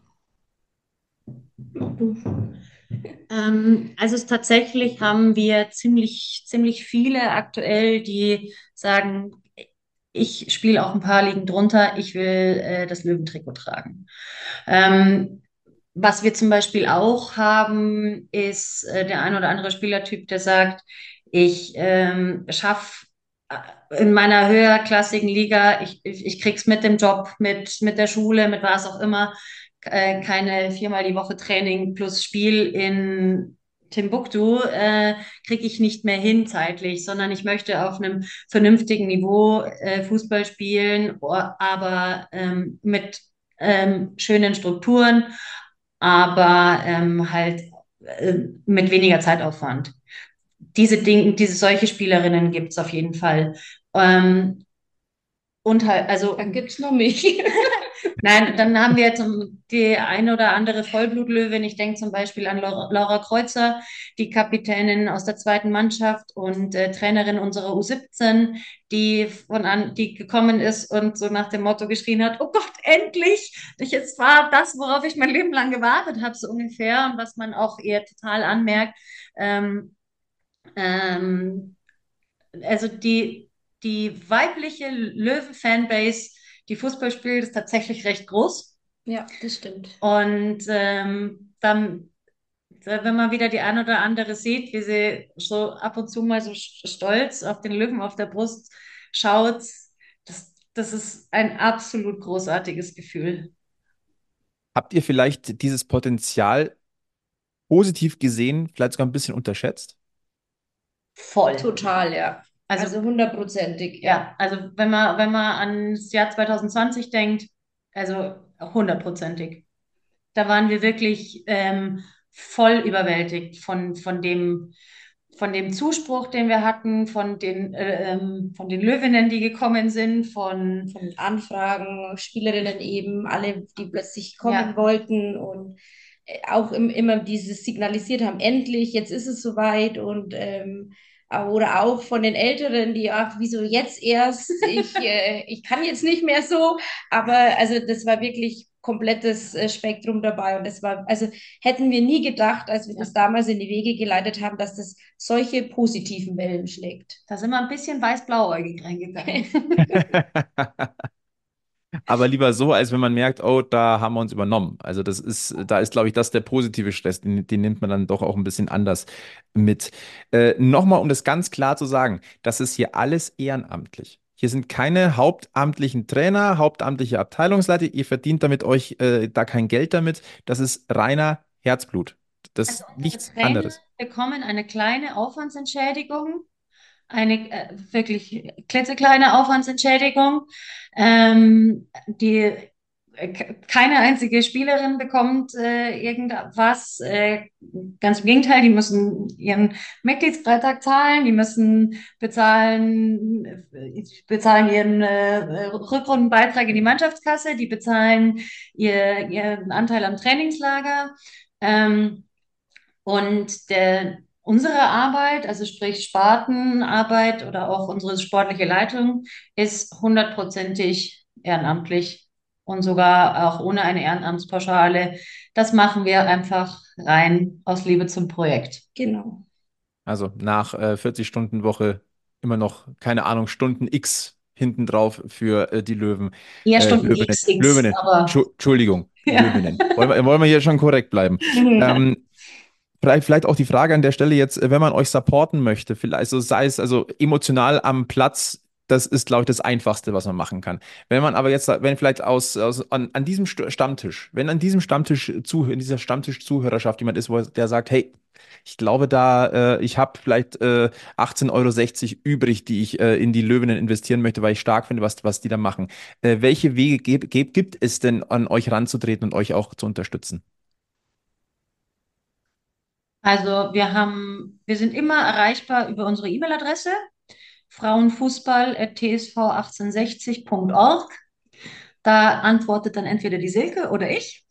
Ähm, also es tatsächlich haben wir ziemlich, ziemlich viele aktuell, die sagen, ich spiele auch ein paar Ligen drunter, ich will äh, das Löwentrikot tragen. Ähm, was wir zum Beispiel auch haben, ist äh, der ein oder andere Spielertyp, der sagt, ich ähm, schaffe in meiner höherklassigen Liga, ich, ich, ich krieg's mit dem Job, mit, mit der Schule, mit was auch immer, äh, keine viermal die Woche Training plus Spiel in Timbuktu äh, kriege ich nicht mehr hin zeitlich, sondern ich möchte auf einem vernünftigen Niveau äh, Fußball spielen, oh, aber ähm, mit ähm, schönen Strukturen, aber ähm, halt äh, mit weniger Zeitaufwand. diese Dinge, diese solche Spielerinnen gibt es auf jeden Fall. Ähm, und halt, also Dann gibt es noch mich. nein, dann haben wir zum, die eine oder andere Vollblutlöwin. Ich denke zum Beispiel an Laura, Laura Kreuzer, die Kapitänin aus der zweiten Mannschaft und äh, Trainerin unserer U siebzehn, die von an, die gekommen ist und so nach dem Motto geschrien hat: Oh Gott, endlich! Ich, jetzt war das, worauf ich mein Leben lang gewartet habe, so ungefähr, und was man auch ihr total anmerkt. Ähm, ähm, also die, die weibliche Löwen-Fanbase, die Fußball spielt, ist tatsächlich recht groß. Ja, das stimmt. Und ähm, dann, wenn man wieder die ein oder andere sieht, wie sie so ab und zu mal so stolz auf den Löwen auf der Brust schaut, das, das ist ein absolut großartiges Gefühl. Habt ihr vielleicht dieses Potenzial positiv gesehen, vielleicht sogar ein bisschen unterschätzt? Voll. Total, ja. Also, Also hundertprozentig, ja. ja, also wenn man, wenn man ans Jahr zwanzig zwanzig denkt, also hundertprozentig. Da waren wir wirklich ähm, voll überwältigt von, von dem, von dem Zuspruch, den wir hatten, von den, äh, ähm, von den Löwinnen, die gekommen sind, von, Von den Anfragen, Spielerinnen eben, alle, die plötzlich kommen Ja. wollten und äh, auch im, immer dieses signalisiert haben, endlich, jetzt ist es soweit und ähm, oder auch von den Älteren, die, ach, wieso jetzt erst? Ich, äh, ich kann jetzt nicht mehr so. Aber also das war wirklich komplettes äh, Spektrum dabei. Und das war, also hätten wir nie gedacht, als wir Ja. das damals in die Wege geleitet haben, dass das solche positiven Wellen schlägt. da sind wir ein bisschen weiß-blauäugig reingegangen. Aber lieber so, als wenn man merkt, oh, da haben wir uns übernommen. Also das ist, da ist, glaube ich, das der positive Stress, den, den nimmt man dann doch auch ein bisschen anders mit. Äh, nochmal, um das ganz klar zu sagen, das ist hier alles ehrenamtlich. Hier sind keine hauptamtlichen Trainer, hauptamtliche Abteilungsleiter. Ihr verdient damit euch äh, da kein Geld damit. Das ist reiner Herzblut. Das Also ist unsere nichts Trainer anderes. bekommen eine kleine Aufwandsentschädigung, eine äh, wirklich klitzekleine Aufwandsentschädigung. Ähm, die äh, keine einzige Spielerin bekommt äh, irgendwas. Äh, ganz im Gegenteil, die müssen ihren Mitgliedsbeitrag zahlen, die müssen bezahlen, äh, bezahlen ihren äh, Rückrundenbeitrag in die Mannschaftskasse, die bezahlen ihr, ihren Anteil am Trainingslager. Ähm, und der, unsere Arbeit, also sprich Spartenarbeit oder auch unsere sportliche Leitung, ist hundertprozentig ehrenamtlich und sogar auch ohne eine Ehrenamtspauschale. Das machen wir einfach rein aus Liebe zum Projekt. Genau. Also nach äh, vierzig-Stunden-Woche immer noch, keine Ahnung, Stunden X hinten drauf für äh, die Löwen. Eher Äh, Stunden Löwinnen. X X, Löwinnen. aber Entschu- Entschuldigung, ja. Löwinnen. Wollen wir, wollen wir hier schon korrekt bleiben? Ähm, vielleicht, vielleicht auch die Frage an der Stelle jetzt, äh, wenn man euch supporten möchte, vielleicht, also sei es also emotional am Platz, das ist, glaube ich, das Einfachste, was man machen kann. Wenn man aber jetzt, wenn vielleicht aus, aus an, an diesem St- Stammtisch, wenn an diesem Stammtisch zu, in dieser Stammtisch-Zuhörerschaft jemand ist, wo der sagt, hey, ich glaube da, äh, ich habe vielleicht äh, achtzehn Euro sechzig übrig, die ich äh, in die Löwinnen investieren möchte, weil ich stark finde, was, was die da machen. Äh, welche Wege geb, geb, gibt es denn, an euch ranzutreten und euch auch zu unterstützen? Also wir haben, wir sind immer erreichbar über unsere E-Mail-Adresse frauenfußball at t s v achtzehn sechzig punkt org. Da antwortet dann entweder die Silke oder ich.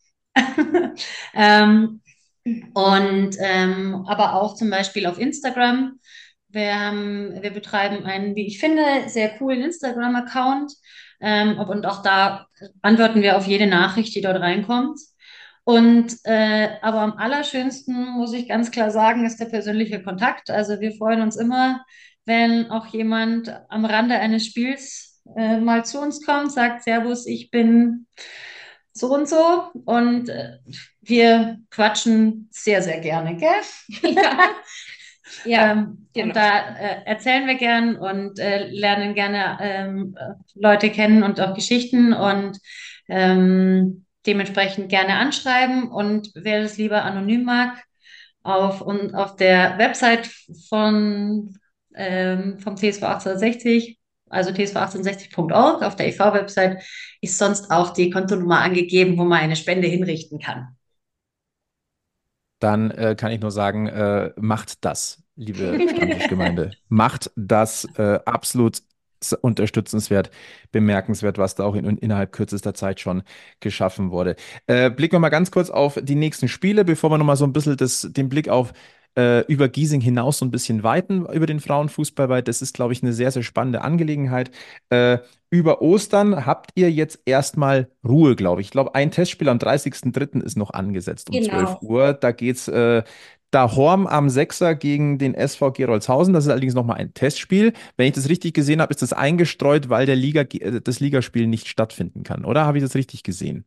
ähm, und ähm, aber auch zum Beispiel auf Instagram. Wir haben, wir betreiben einen, wie ich finde, sehr coolen Instagram-Account. Ähm, und auch da antworten wir auf jede Nachricht, die dort reinkommt. Und äh, aber am allerschönsten, muss ich ganz klar sagen, ist der persönliche Kontakt. Also wir freuen uns immer, wenn auch jemand am Rande eines Spiels äh, mal zu uns kommt, sagt: Servus, ich bin so und so. Und äh, wir quatschen sehr, sehr gerne, gell? Ja, Ähm, genau. Und da äh, erzählen wir gern und äh, lernen gerne ähm, äh, Leute kennen und auch Geschichten und ähm, dementsprechend gerne anschreiben. Und wer das lieber anonym mag, auf, und auf der Website von, ähm, vom T S V achtzehnhundertsechzig, also t s v achtzehn sechzig punkt org, auf der E V-Website, ist sonst auch die Kontonummer angegeben, wo man eine Spende hinrichten kann. Dann äh, kann ich nur sagen, äh, macht das. liebe Stammtischgemeinde. Macht das äh, absolut s- unterstützenswert, bemerkenswert, was da auch in, innerhalb kürzester Zeit schon geschaffen wurde. Äh, blicken wir mal ganz kurz auf die nächsten Spiele, bevor wir nochmal so ein bisschen das, den Blick auf äh, über Giesing hinaus so ein bisschen weiten, über den Frauenfußball, weil das ist, glaube ich, eine sehr, sehr spannende Angelegenheit. Äh, über Ostern habt ihr jetzt erstmal Ruhe, glaube ich. Ich glaube, ein Testspiel am dreißigsten dritten ist noch angesetzt um zwölf Genau. Uhr. Da geht's äh, da Horm am Sechser gegen den S V Gerolzhausen. Das ist allerdings nochmal ein Testspiel. Wenn ich das richtig gesehen habe, ist das eingestreut, weil der Liga, äh, das Ligaspiel nicht stattfinden kann. Oder habe ich das richtig gesehen?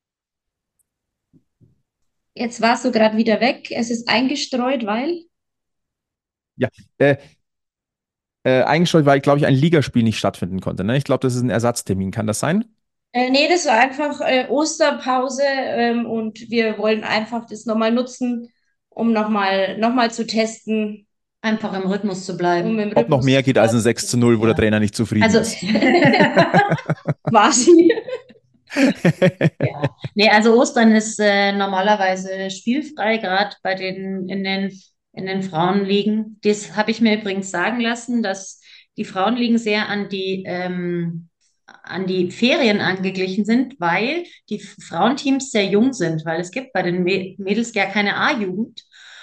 Jetzt warst du gerade wieder weg. Es ist eingestreut, weil. Ja, äh, äh, eingestreut, weil, glaube ich, ein Ligaspiel nicht stattfinden konnte. Ne? Ich glaube, das ist ein Ersatztermin. Kann das sein? Äh, nee, das war einfach äh, Osterpause ähm, und wir wollen einfach das nochmal nutzen, um nochmal noch mal zu testen, Einfach im Rhythmus zu um bleiben. im Ob noch Rhythmus mehr zu geht als ein bleiben. sechs zu null, wo der Ja. Trainer nicht zufrieden Also, ist. Quasi. ja. Nee, also Ostern ist äh, normalerweise spielfrei, gerade bei den in den in den Frauenligen. Das habe ich mir übrigens sagen lassen, dass die Frauenligen sehr an die ähm, an die Ferien angeglichen sind, weil die Frauenteams sehr jung sind, weil es gibt bei den Mä- Mädels ja keine A-Jugend.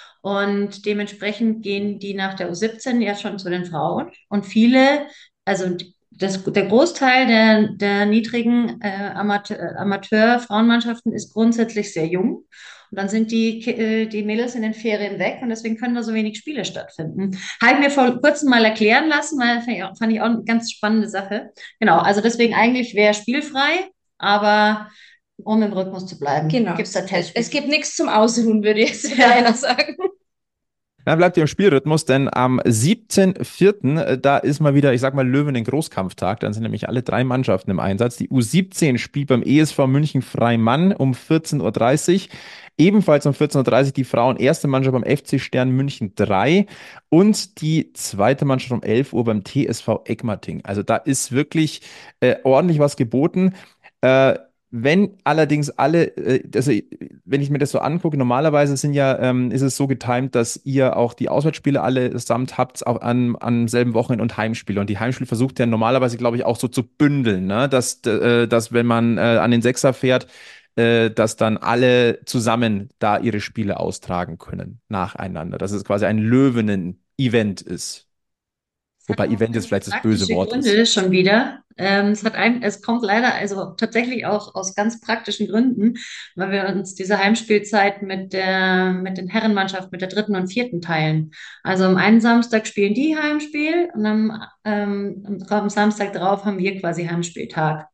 Und dementsprechend gehen die nach der U siebzehn ja schon zu den Frauen. Und viele, also das, der Großteil der, der niedrigen äh, Amateur, Amateur-Frauenmannschaften ist grundsätzlich sehr jung. Und dann sind die, Ki- äh, die Mädels in den Ferien weg und deswegen können da so wenig Spiele stattfinden. Habe ich mir vor kurzem mal erklären lassen, weil fand ich auch, fand ich auch eine ganz spannende Sache. Genau, also deswegen eigentlich wäre spielfrei, aber um im Rhythmus zu bleiben, Genau. gibt es da Es, Testspiele. es gibt nichts zum Ausruhen, würde jetzt wieder einer sagen. Dann bleibt ihr im Spielrhythmus, denn am siebzehnten vierten, äh, da ist mal wieder, ich sag mal, Löwen den Großkampftag. Dann sind nämlich alle drei Mannschaften im Einsatz. Die U siebzehn spielt beim E S V München Freimann um vierzehn Uhr dreißig. Ebenfalls um vierzehn Uhr dreißig die Frauen erste Mannschaft beim F C Stern München drei und die zweite Mannschaft um elf Uhr beim T S V Egmating. Also da ist wirklich äh, ordentlich was geboten. Äh, Wenn allerdings alle, äh, also wenn ich mir das so angucke, normalerweise sind ja, ähm, ist es so getimt, dass ihr auch die Auswärtsspiele alle samt habt, auch an, am selben Wochenende und Heimspiele. Und die Heimspiele versucht ja normalerweise, glaube ich, auch so zu bündeln, ne? Dass, äh, dass wenn man äh, an den Sechser fährt, äh, dass dann alle zusammen da ihre Spiele austragen können, nacheinander. Dass es quasi ein Löwenen-Event ist. Es hat Wobei auch Event jetzt ganz vielleicht das böse praktische Wort ist. Gründe schon wieder. Ähm, es hat ein, es kommt leider also tatsächlich auch aus ganz praktischen Gründen, weil wir uns diese Heimspielzeit mit der, mit den Herrenmannschaft, mit der dritten und vierten teilen. Also am einen Samstag spielen die Heimspiel und am, ähm, am Samstag drauf haben wir quasi Heimspieltag.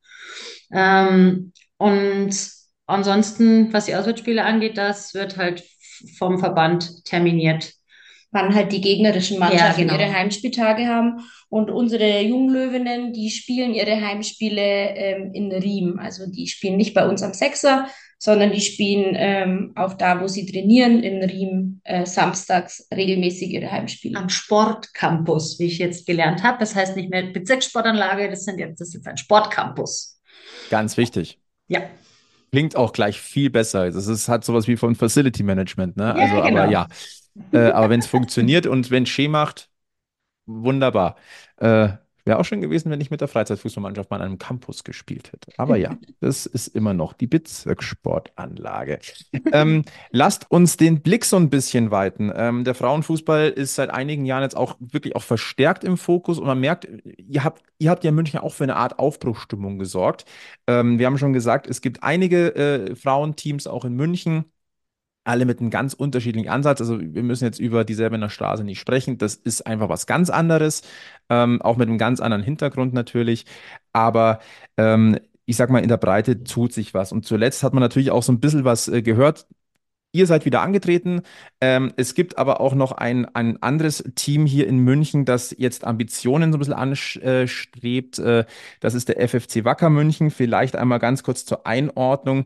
Ähm, und ansonsten, was die Auswärtsspiele angeht, das wird halt vom Verband terminiert. Wann halt die gegnerischen Mannschaften Ja, genau. ihre Heimspieltage haben. Und unsere Junglöwinnen, die spielen ihre Heimspiele ähm, in Riem. Also die spielen nicht bei uns am Sechser, sondern die spielen ähm, auch da, wo sie trainieren, in Riem äh, samstags regelmäßig ihre Heimspiele. Am Sportcampus, wie ich jetzt gelernt habe. Das heißt nicht mehr Bezirkssportanlage, das sind jetzt, das ist jetzt ein Sportcampus. Ganz wichtig. Ja. Klingt auch gleich viel besser. Das ist, hat sowas wie von Facility Management, ne? Ja, Also, aber genau. ja. Äh, aber wenn es funktioniert und wenn Schee macht, wunderbar. Äh, Wäre auch schön gewesen, wenn ich mit der Freizeitfußballmannschaft mal an einem Campus gespielt hätte. Aber ja, das ist immer noch die Bezirkssportanlage. Ähm, lasst uns den Blick so ein bisschen weiten. Ähm, der Frauenfußball ist seit einigen Jahren jetzt auch wirklich auch verstärkt im Fokus und man merkt, ihr habt, ihr habt ja in München auch für eine Art Aufbruchsstimmung gesorgt. Ähm, wir haben schon gesagt, es gibt einige äh, Frauenteams auch in München. Alle mit einem ganz unterschiedlichen Ansatz. Also wir müssen jetzt über die Säbener Straße nicht sprechen. Das ist einfach was ganz anderes, ähm, auch mit einem ganz anderen Hintergrund natürlich. Aber ähm, ich sag mal, in der Breite tut sich was. Und zuletzt hat man natürlich auch so ein bisschen was äh, gehört. Ihr seid wieder angetreten. Ähm, es gibt aber auch noch ein, ein anderes Team hier in München, das jetzt Ambitionen so ein bisschen anstrebt. Äh, das ist der F F C Wacker München. Vielleicht einmal ganz kurz zur Einordnung.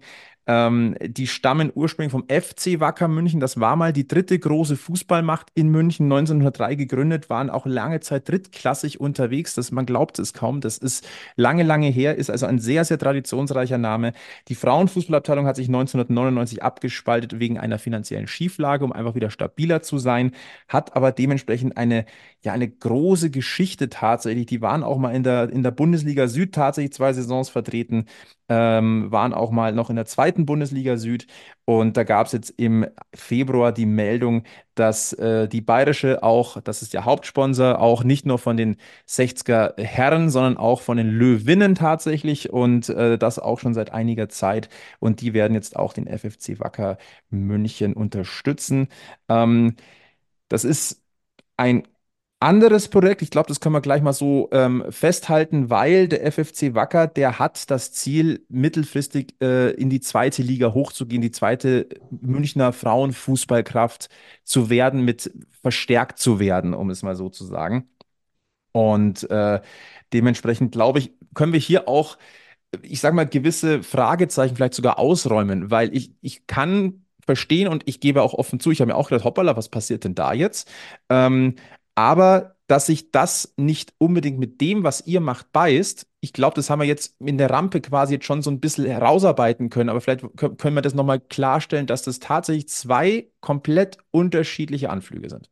Ähm, die stammen ursprünglich vom F C Wacker München. Das war mal die dritte große Fußballmacht in München, neunzehnhundertdrei gegründet, waren auch lange Zeit drittklassig unterwegs. Das, man glaubt es kaum. Das ist lange, lange her, ist also ein sehr, sehr traditionsreicher Name. Die Frauenfußballabteilung hat sich neunzehnhundertneunundneunzig abgespaltet wegen einer finanziellen Schieflage, um einfach wieder stabiler zu sein, hat aber dementsprechend eine, ja, eine große Geschichte tatsächlich. Die waren auch mal in der, in der Bundesliga Süd tatsächlich zwei Saisons vertreten, ähm, waren auch mal noch in der zweiten Bundesliga Süd. Und da gab es jetzt im Februar die Meldung, dass äh, die Bayerische auch, das ist der Hauptsponsor, auch nicht nur von den sechziger Herren, sondern auch von den Löwinnen tatsächlich und äh, das auch schon seit einiger Zeit. Und die werden jetzt auch den F F C Wacker München unterstützen. Ähm, Das ist ein anderes Projekt. Ich glaube, das können wir gleich mal so ähm, festhalten, weil der F F C Wacker, der hat das Ziel, mittelfristig äh, in die zweite Liga hochzugehen, die zweite Münchner Frauenfußballkraft zu werden, mit verstärkt zu werden, um es mal so zu sagen. Und äh, dementsprechend glaube ich, können wir hier auch, ich sage mal, gewisse Fragezeichen vielleicht sogar ausräumen, weil ich, ich kann verstehen und ich gebe auch offen zu, ich habe mir auch gedacht, hoppala, was passiert denn da jetzt? Ähm, aber dass sich das nicht unbedingt mit dem, was ihr macht, beißt, ich glaube, das haben wir jetzt in der Rampe quasi jetzt schon so ein bisschen herausarbeiten können, aber vielleicht kö- können wir das nochmal klarstellen, dass das tatsächlich zwei komplett unterschiedliche Anflüge sind.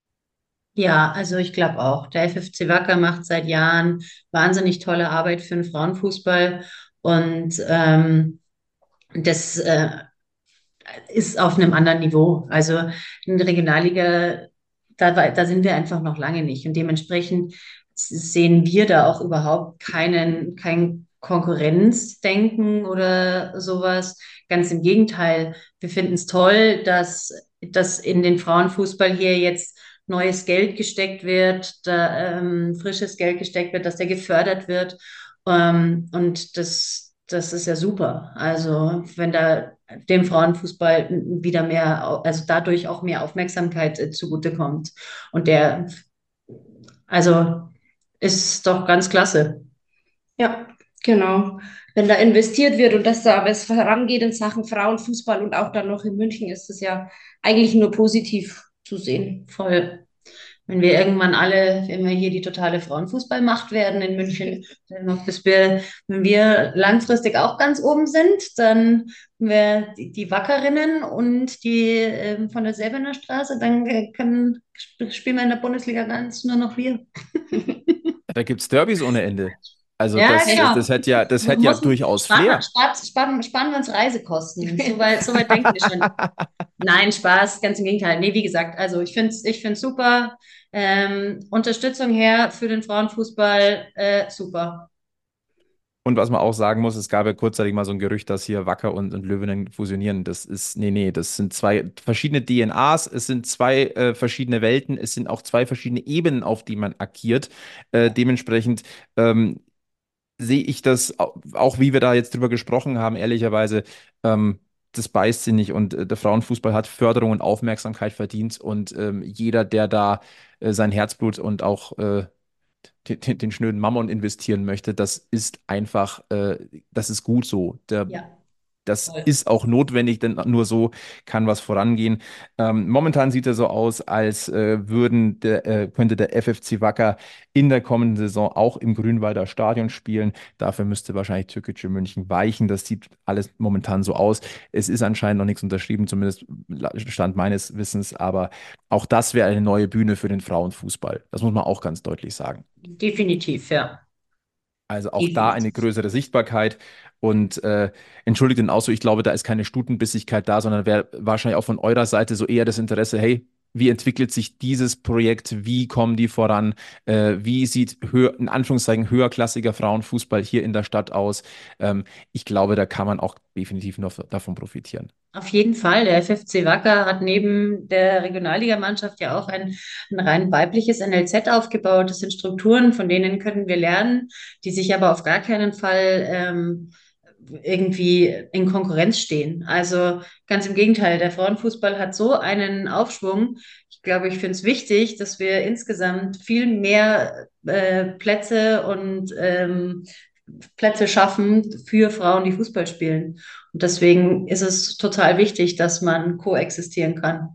Ja, also ich glaube auch. Der F F C Wacker macht seit Jahren wahnsinnig tolle Arbeit für den Frauenfußball und ähm, das äh, ist auf einem anderen Niveau. Also in der Regionalliga, da, war- da sind wir einfach noch lange nicht. Und dementsprechend sehen wir da auch überhaupt keinen, kein Konkurrenzdenken oder sowas. Ganz im Gegenteil, wir finden es toll, dass, dass in den Frauenfußball hier jetzt neues Geld gesteckt wird, da, ähm, frisches Geld gesteckt wird, dass der gefördert wird. Ähm, und das, das ist ja super. Also wenn da dem Frauenfußball wieder mehr, also dadurch auch mehr Aufmerksamkeit äh, zugutekommt. Und der, also ist doch ganz klasse. Ja, genau. Wenn da investiert wird und dass da was vorangeht in Sachen Frauenfußball und auch dann noch in München, ist es ja eigentlich nur positiv zu sehen. Voll. Wenn wir irgendwann alle, wenn wir hier die totale Frauenfußballmacht werden in München, dann noch bis wir, wenn wir langfristig auch ganz oben sind, dann wir die, die Wackerinnen und die ähm, von der Säbener Straße, dann äh, können sp- spielen wir in der Bundesliga ganz nur noch wir. Da gibt es Derbys ohne Ende. Also Ja, das, das, genau. das hätte ja, das Wir hätte ja müssen, durchaus sparen, Flair. sparen, sparen, sparen wir uns Reisekosten. So weit, so weit denken wir schon. Nein, Spaß, ganz im Gegenteil. Nee, wie gesagt, also ich finde es ich find's super. Ähm, Unterstützung her für den Frauenfußball, äh, super. Und was man auch sagen muss, es gab ja kurzzeitig mal so ein Gerücht, dass hier Wacker und, und Löwinnen fusionieren. Das ist, nee, nee, das sind zwei verschiedene D N As, es sind zwei äh, verschiedene Welten, es sind auch zwei verschiedene Ebenen, auf die man agiert. Äh, dementsprechend ähm, sehe ich das, au- auch wie wir da jetzt drüber gesprochen haben, ehrlicherweise, ähm, das beißt sie nicht. Und äh, der Frauenfußball hat Förderung und Aufmerksamkeit verdient. Und ähm, jeder, der da äh, sein Herzblut und auch äh, den, den, den schnöden Mammon investieren möchte, das ist einfach, äh, das ist gut so. Der, Ja, das voll. ist auch notwendig, denn nur so kann was vorangehen. Ähm, momentan sieht es so aus, als äh, würden der, äh, könnte der F F C Wacker in der kommenden Saison auch im Grünwalder Stadion spielen. Dafür müsste wahrscheinlich Türkgücü München weichen. Das sieht alles momentan so aus. Es ist anscheinend noch nichts unterschrieben, zumindest Stand meines Wissens. Aber auch das wäre eine neue Bühne für den Frauenfußball. Das muss man auch ganz deutlich sagen. Definitiv, ja. Also auch da eine Definitiv. größere Sichtbarkeit. Und äh, entschuldigt den Ausdruck, ich glaube, da ist keine Stutenbissigkeit da, sondern wäre wahrscheinlich auch von eurer Seite so eher das Interesse, hey, wie entwickelt sich dieses Projekt, wie kommen die voran, äh, wie sieht höher, in Anführungszeichen höherklassiger Frauenfußball hier in der Stadt aus. Ähm, ich glaube, da kann man auch definitiv noch davon profitieren. Auf jeden Fall. Der F F C Wacker hat neben der Regionalligamannschaft ja auch ein, ein rein weibliches N L Z aufgebaut. Das sind Strukturen, von denen können wir lernen, die sich aber auf gar keinen Fall ähm, irgendwie in Konkurrenz stehen. Also ganz im Gegenteil, der Frauenfußball hat so einen Aufschwung. Ich glaube, ich finde es wichtig, dass wir insgesamt viel mehr äh, Plätze und ähm, Plätze schaffen für Frauen, die Fußball spielen. Und deswegen ist es total wichtig, dass man koexistieren kann.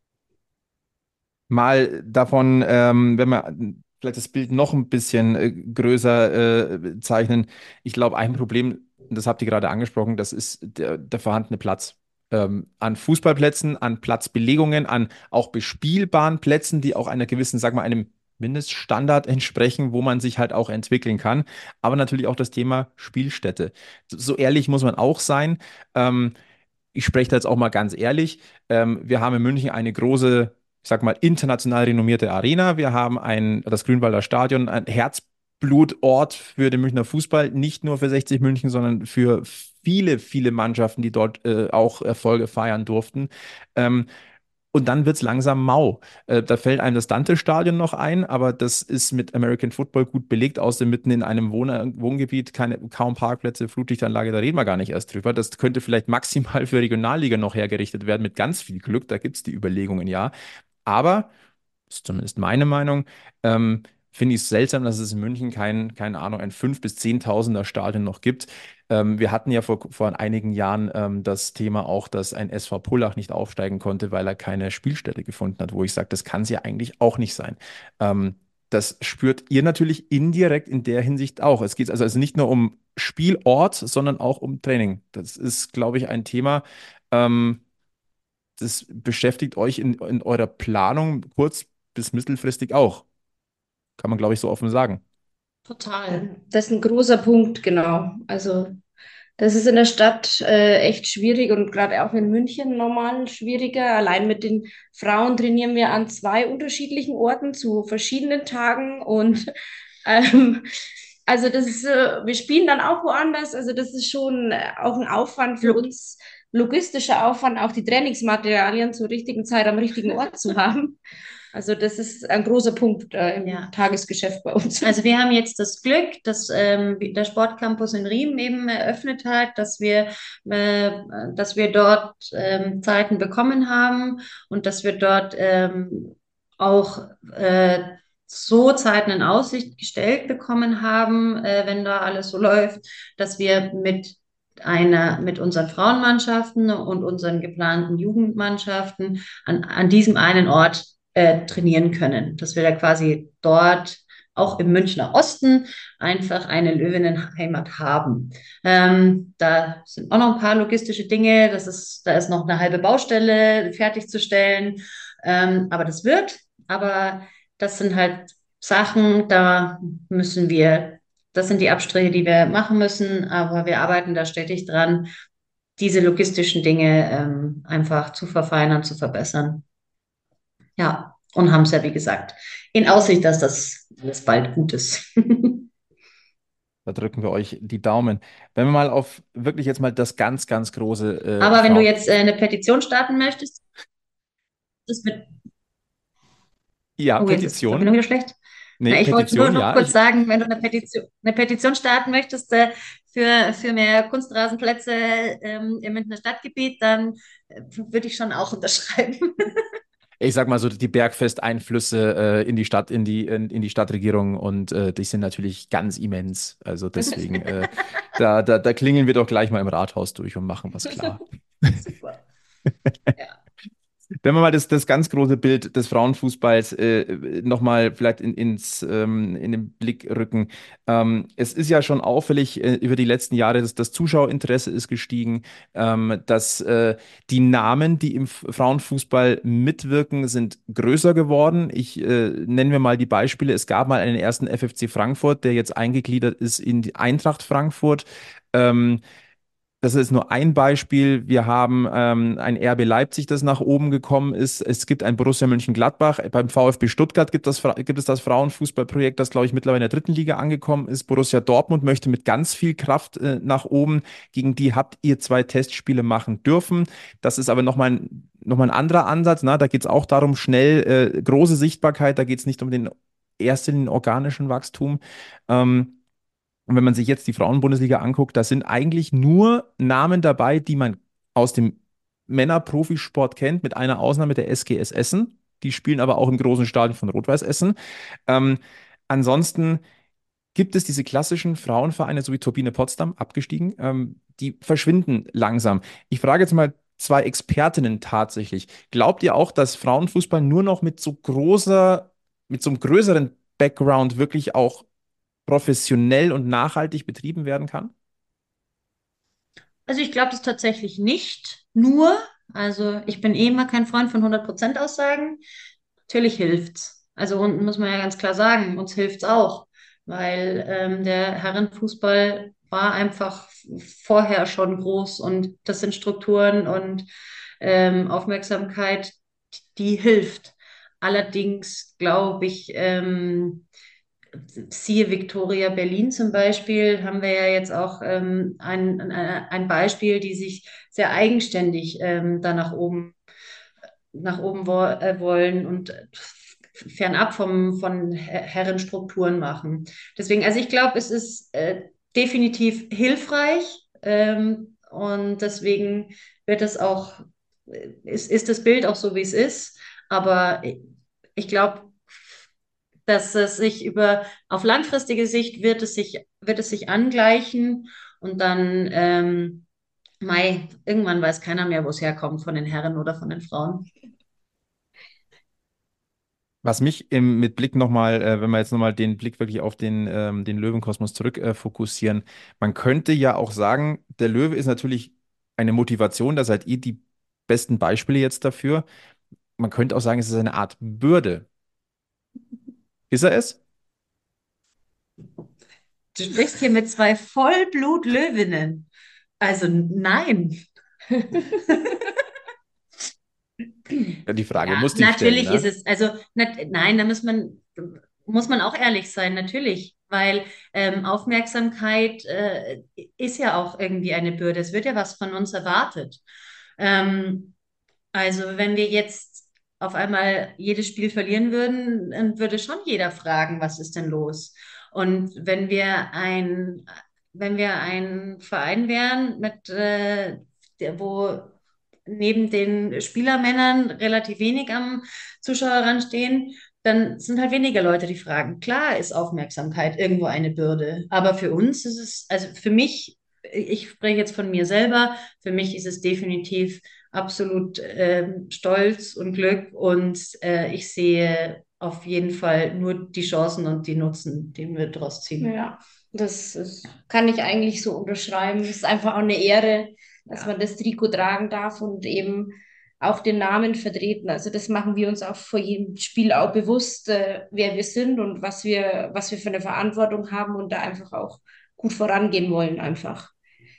Mal davon, ähm, wenn wir vielleicht das Bild noch ein bisschen äh, größer äh, zeichnen. Ich glaube, ein Problem, und das habt ihr gerade angesprochen, das ist der, der vorhandene Platz. Ähm, an Fußballplätzen, an Platzbelegungen, an auch bespielbaren Plätzen, die auch einer gewissen, sag mal, einem Mindeststandard entsprechen, wo man sich halt auch entwickeln kann. Aber natürlich auch das Thema Spielstätte. So, so ehrlich muss man auch sein. Ähm, Ich spreche da jetzt auch mal ganz ehrlich. Ähm, wir haben in München eine große, ich sag mal, international renommierte Arena. Wir haben ein, das Grünwalder Stadion, ein Herzblutort für den Münchner Fußball, nicht nur für sechzig München, sondern für viele, viele Mannschaften, die dort äh, auch Erfolge feiern durften. Ähm, und dann wird es langsam mau. Äh, da fällt einem das Dante-Stadion noch ein, aber das ist mit American Football gut belegt, außerdem mitten in einem Wohn Wohngebiet, keine, kaum Parkplätze, Flutlichtanlage, da reden wir gar nicht erst drüber. Das könnte vielleicht maximal für Regionalliga noch hergerichtet werden, mit ganz viel Glück, da gibt es die Überlegungen, ja. Aber ist zumindest meine Meinung, ähm, finde ich es seltsam, dass es in München kein, keine Ahnung, ein fünf- bis zehntausender Stadion noch gibt. Ähm, wir hatten ja vor, vor einigen Jahren ähm, das Thema auch, dass ein S V Pullach nicht aufsteigen konnte, weil er keine Spielstätte gefunden hat, wo ich sage, das kann es ja eigentlich auch nicht sein. Ähm, das spürt ihr natürlich indirekt in der Hinsicht auch. Es geht also, also nicht nur um Spielort, sondern auch um Training. Das ist, glaube ich, ein Thema, ähm, das beschäftigt euch in, in eurer Planung kurz- bis mittelfristig auch. Kann man, glaube ich, so offen sagen. Total. Das ist ein großer Punkt, genau. Also das ist in der Stadt äh, echt schwierig und gerade auch in München normal schwieriger. Allein mit den Frauen trainieren wir an zwei unterschiedlichen Orten zu verschiedenen Tagen und ähm, also das ist, äh, wir spielen dann auch woanders. Also das ist schon äh, auch ein Aufwand für uns, logistischer Aufwand, auch die Trainingsmaterialien zur richtigen Zeit am richtigen Ort zu haben. Also das ist ein großer Punkt äh, im Ja. Tagesgeschäft bei uns. Also wir haben jetzt das Glück, dass ähm, der Sportcampus in Riem eben eröffnet hat, dass wir, äh, dass wir dort ähm, Zeiten bekommen haben und dass wir dort ähm, auch äh, so Zeiten in Aussicht gestellt bekommen haben, äh, wenn da alles so läuft, dass wir mit einer, mit unseren Frauenmannschaften und unseren geplanten Jugendmannschaften an, an diesem einen Ort äh, trainieren können. Dass wir da quasi dort auch im Münchner Osten einfach eine Löwinnenheimat haben. Ähm, da sind auch noch ein paar logistische Dinge. Das ist, da ist noch eine halbe Baustelle fertigzustellen. Ähm, aber das wird. Aber das sind halt Sachen, da müssen wir, das sind die Abstriche, die wir machen müssen. Aber wir arbeiten da stetig dran, diese logistischen Dinge ähm, einfach zu verfeinern, zu verbessern. Ja, und haben es ja, wie gesagt, in Aussicht, dass das alles bald gut ist. Da drücken wir euch die Daumen. Wenn wir mal auf wirklich jetzt mal das ganz, ganz große äh, Aber wenn du Frauen. jetzt äh, eine Petition starten möchtest, das wird. Ja, Oh, jetzt ist die Petition. Verbindung wieder schlecht. Nee, Na, ich wollte nur Petition, noch ja. kurz Ich, sagen, wenn du eine Petition, eine Petition starten möchtest äh, für, für mehr Kunstrasenplätze ähm, im Münchner Stadtgebiet, dann äh, würde ich schon auch unterschreiben. ich sag mal so, die Bergfesteinflüsse äh, in die Stadt, in die, in, in die Stadtregierung und äh, die sind natürlich ganz immens. Also deswegen, äh, da, da, da klingeln wir doch gleich mal im Rathaus durch und machen was klar. Super. Ja. Wenn wir mal das, das ganz große Bild des Frauenfußballs äh, nochmal vielleicht in, ins, ähm, in den Blick rücken. Ähm, es ist ja schon auffällig äh, über die letzten Jahre, dass das Zuschauerinteresse ist gestiegen, ähm, dass äh, die Namen, die im F- Frauenfußball mitwirken, sind größer geworden. Ich äh, nenne mir mal die Beispiele. Es gab mal einen ersten F F C Frankfurt, der jetzt eingegliedert ist in die Eintracht Frankfurt. Ähm, Das ist nur ein Beispiel. Wir haben ähm, ein R B Leipzig, das nach oben gekommen ist. Es gibt ein Borussia Mönchengladbach. Beim VfB Stuttgart gibt, das, Fra- gibt es das Frauenfußballprojekt, das, glaube ich, mittlerweile in der dritten Liga angekommen ist. Borussia Dortmund möchte mit ganz viel Kraft äh, nach oben. Gegen die habt ihr zwei Testspiele machen dürfen. Das ist aber nochmal ein, noch mal ein anderer Ansatz. Na? Da geht es auch darum, schnell äh, große Sichtbarkeit. Da geht es nicht um den ersten organischen Wachstum. Ähm, und wenn man sich jetzt die Frauenbundesliga anguckt, da sind eigentlich nur Namen dabei, die man aus dem Männerprofisport kennt, mit einer Ausnahme der S G S Essen. Die spielen aber auch im großen Stadion von Rot-Weiß Essen. Ähm, ansonsten gibt es diese klassischen Frauenvereine, so wie Turbine Potsdam, abgestiegen, ähm, die verschwinden langsam. Ich frage jetzt mal zwei Expertinnen tatsächlich. Glaubt ihr auch, dass Frauenfußball nur noch mit so großer, mit so einem größeren Background wirklich auch professionell und nachhaltig betrieben werden kann? Also ich glaube das tatsächlich nicht nur. Also ich bin eh immer kein Freund von hundert Prozent Aussagen. Natürlich hilft's. Also unten muss man ja ganz klar sagen, uns hilft's auch, weil ähm, der Herrenfußball war einfach vorher schon groß und das sind Strukturen und ähm, Aufmerksamkeit, die hilft. Allerdings glaube ich, ähm, siehe Victoria Berlin zum Beispiel, haben wir ja jetzt auch ähm, ein, ein, ein Beispiel, die sich sehr eigenständig ähm, da nach oben, nach oben wo, äh, wollen und fernab vom, von Herrenstrukturen machen. Deswegen, also ich glaube, es ist äh, definitiv hilfreich ähm, und deswegen wird es auch, ist, ist das Bild auch so, wie es ist. Aber ich glaube, dass es sich über, auf langfristige Sicht wird es sich, wird es sich angleichen und dann, ähm, Mai, irgendwann weiß keiner mehr, wo es herkommt, von den Herren oder von den Frauen. Was mich im, mit Blick nochmal, äh, wenn wir jetzt nochmal den Blick wirklich auf den, ähm, den Löwenkosmos zurück äh, fokussieren, man könnte ja auch sagen, der Löwe ist natürlich eine Motivation, da seid ihr die besten Beispiele jetzt dafür. Man könnte auch sagen, es ist eine Art Bürde. Ist er es? Du sprichst hier mit zwei Vollblut-Löwinnen. Also nein. Ja, die Frage Ja, musste ich stellen, natürlich ist ne? es, also nat nein, da muss man, muss man auch ehrlich sein, natürlich, weil ähm, Aufmerksamkeit äh, ist ja auch irgendwie eine Bürde. Es wird ja was von uns erwartet. Ähm, also wenn wir jetzt auf einmal jedes Spiel verlieren würden, dann würde schon jeder fragen, was ist denn los? Und wenn wir ein, wenn wir ein Verein wären, mit, äh, der, wo neben den Spielermännern relativ wenig am Zuschauerrand stehen, dann sind halt weniger Leute, die fragen. Klar ist Aufmerksamkeit irgendwo eine Bürde, aber für uns ist es, also für mich, ich spreche jetzt von mir selber, für mich ist es definitiv absolut ähm, Stolz und Glück und äh, ich sehe auf jeden Fall nur die Chancen und die Nutzen, die wir daraus ziehen. Ja, das ist, kann ich eigentlich so unterschreiben. Es ist einfach auch eine Ehre, dass Ja. man das Trikot tragen darf und eben auch den Namen vertreten. Also das machen wir uns auch vor jedem Spiel auch bewusst, äh, wer wir sind und was wir, was wir für eine Verantwortung haben und da einfach auch gut vorangehen wollen einfach.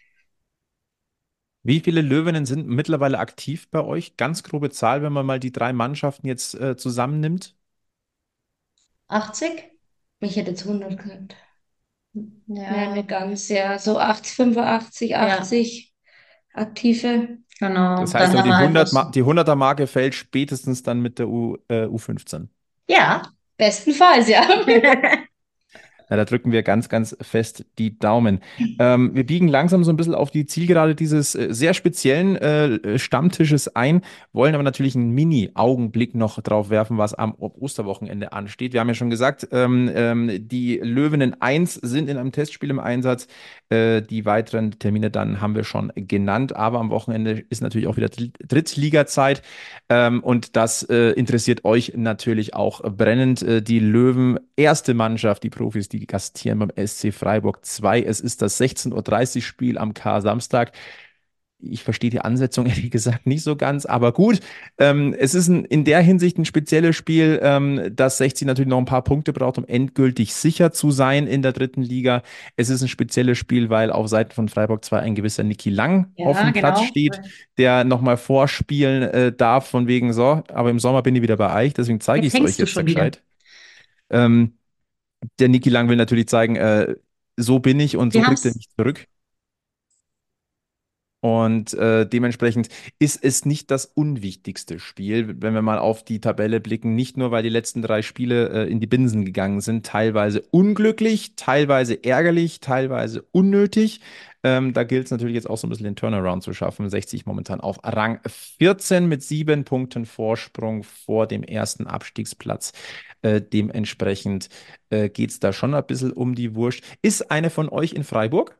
Wie viele Löwinnen sind mittlerweile aktiv bei euch? Ganz grobe Zahl, wenn man mal die drei Mannschaften jetzt äh, zusammennimmt. achtzig? Ich hätte jetzt hundert gesagt. Ja, Ja, eine ganz, ja, so achtzig, fünfundachtzig, ja, achtzig aktive. genau. Das heißt Dann aber, haben die wir halt hundert, das. Ma- die hunderter-Marke fällt spätestens dann mit der U, äh, U fünfzehn. Ja. Bestenfalls, ja. Na, da drücken wir ganz, ganz fest die Daumen. Ähm, wir biegen langsam so ein bisschen auf die Zielgerade dieses äh, sehr speziellen äh, Stammtisches ein, wollen aber natürlich einen Mini-Augenblick noch drauf werfen, was am Osterwochenende ansteht. Wir haben ja schon gesagt, ähm, ähm, die Löwinnen eins sind in einem Testspiel im Einsatz. Äh, die weiteren Termine dann haben wir schon genannt, aber am Wochenende ist natürlich auch wieder Drittliga-Zeit. Ähm, und das äh, interessiert euch natürlich auch brennend. Äh, die Löwen, erste Mannschaft, die Profis, die gastieren beim S C Freiburg zwei. Es ist das sechzehn Uhr dreißig Spiel am Kar-Samstag. Ich verstehe die Ansetzung ehrlich gesagt nicht so ganz, aber gut. Ähm, es ist ein, in der Hinsicht ein spezielles Spiel, ähm, dass sechzig natürlich noch ein paar Punkte braucht, um endgültig sicher zu sein in der dritten Liga. Es ist ein spezielles Spiel, weil auf Seiten von Freiburg zwei ein gewisser Niki Lang auf Ja, dem Platz genau. steht, der nochmal vorspielen äh, darf, von wegen so, aber im Sommer bin ich wieder bei euch, deswegen zeige ich Jetzt es euch hängst du jetzt da schon wieder. gescheit. Ähm, der Niki Lang will natürlich zeigen, äh, so bin ich und so Wir haben kriegt er es mich zurück. Und äh, dementsprechend ist es nicht das unwichtigste Spiel, wenn wir mal auf die Tabelle blicken. Nicht nur, weil die letzten drei Spiele äh, in die Binsen gegangen sind, teilweise unglücklich, teilweise ärgerlich, teilweise unnötig. Ähm, da gilt es natürlich jetzt auch so ein bisschen den Turnaround zu schaffen. sechzig momentan auf Rang vierzehn mit sieben Punkten Vorsprung vor dem ersten Abstiegsplatz. Äh, dementsprechend äh, geht es da schon ein bisschen um die Wurst. Ist eine von euch in Freiburg?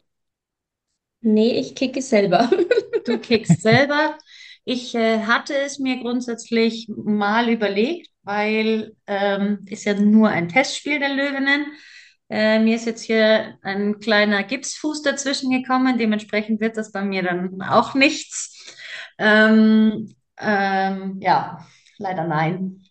Nee, ich kicke selber. Du kickst selber. Ich äh, hatte es mir grundsätzlich mal überlegt, weil ähm, ist ja nur ein Testspiel der Löwinnen. Äh, mir ist jetzt hier ein kleiner Gipsfuß dazwischen gekommen. Dementsprechend wird das bei mir dann auch nichts. Ähm, ähm, ja, leider nein.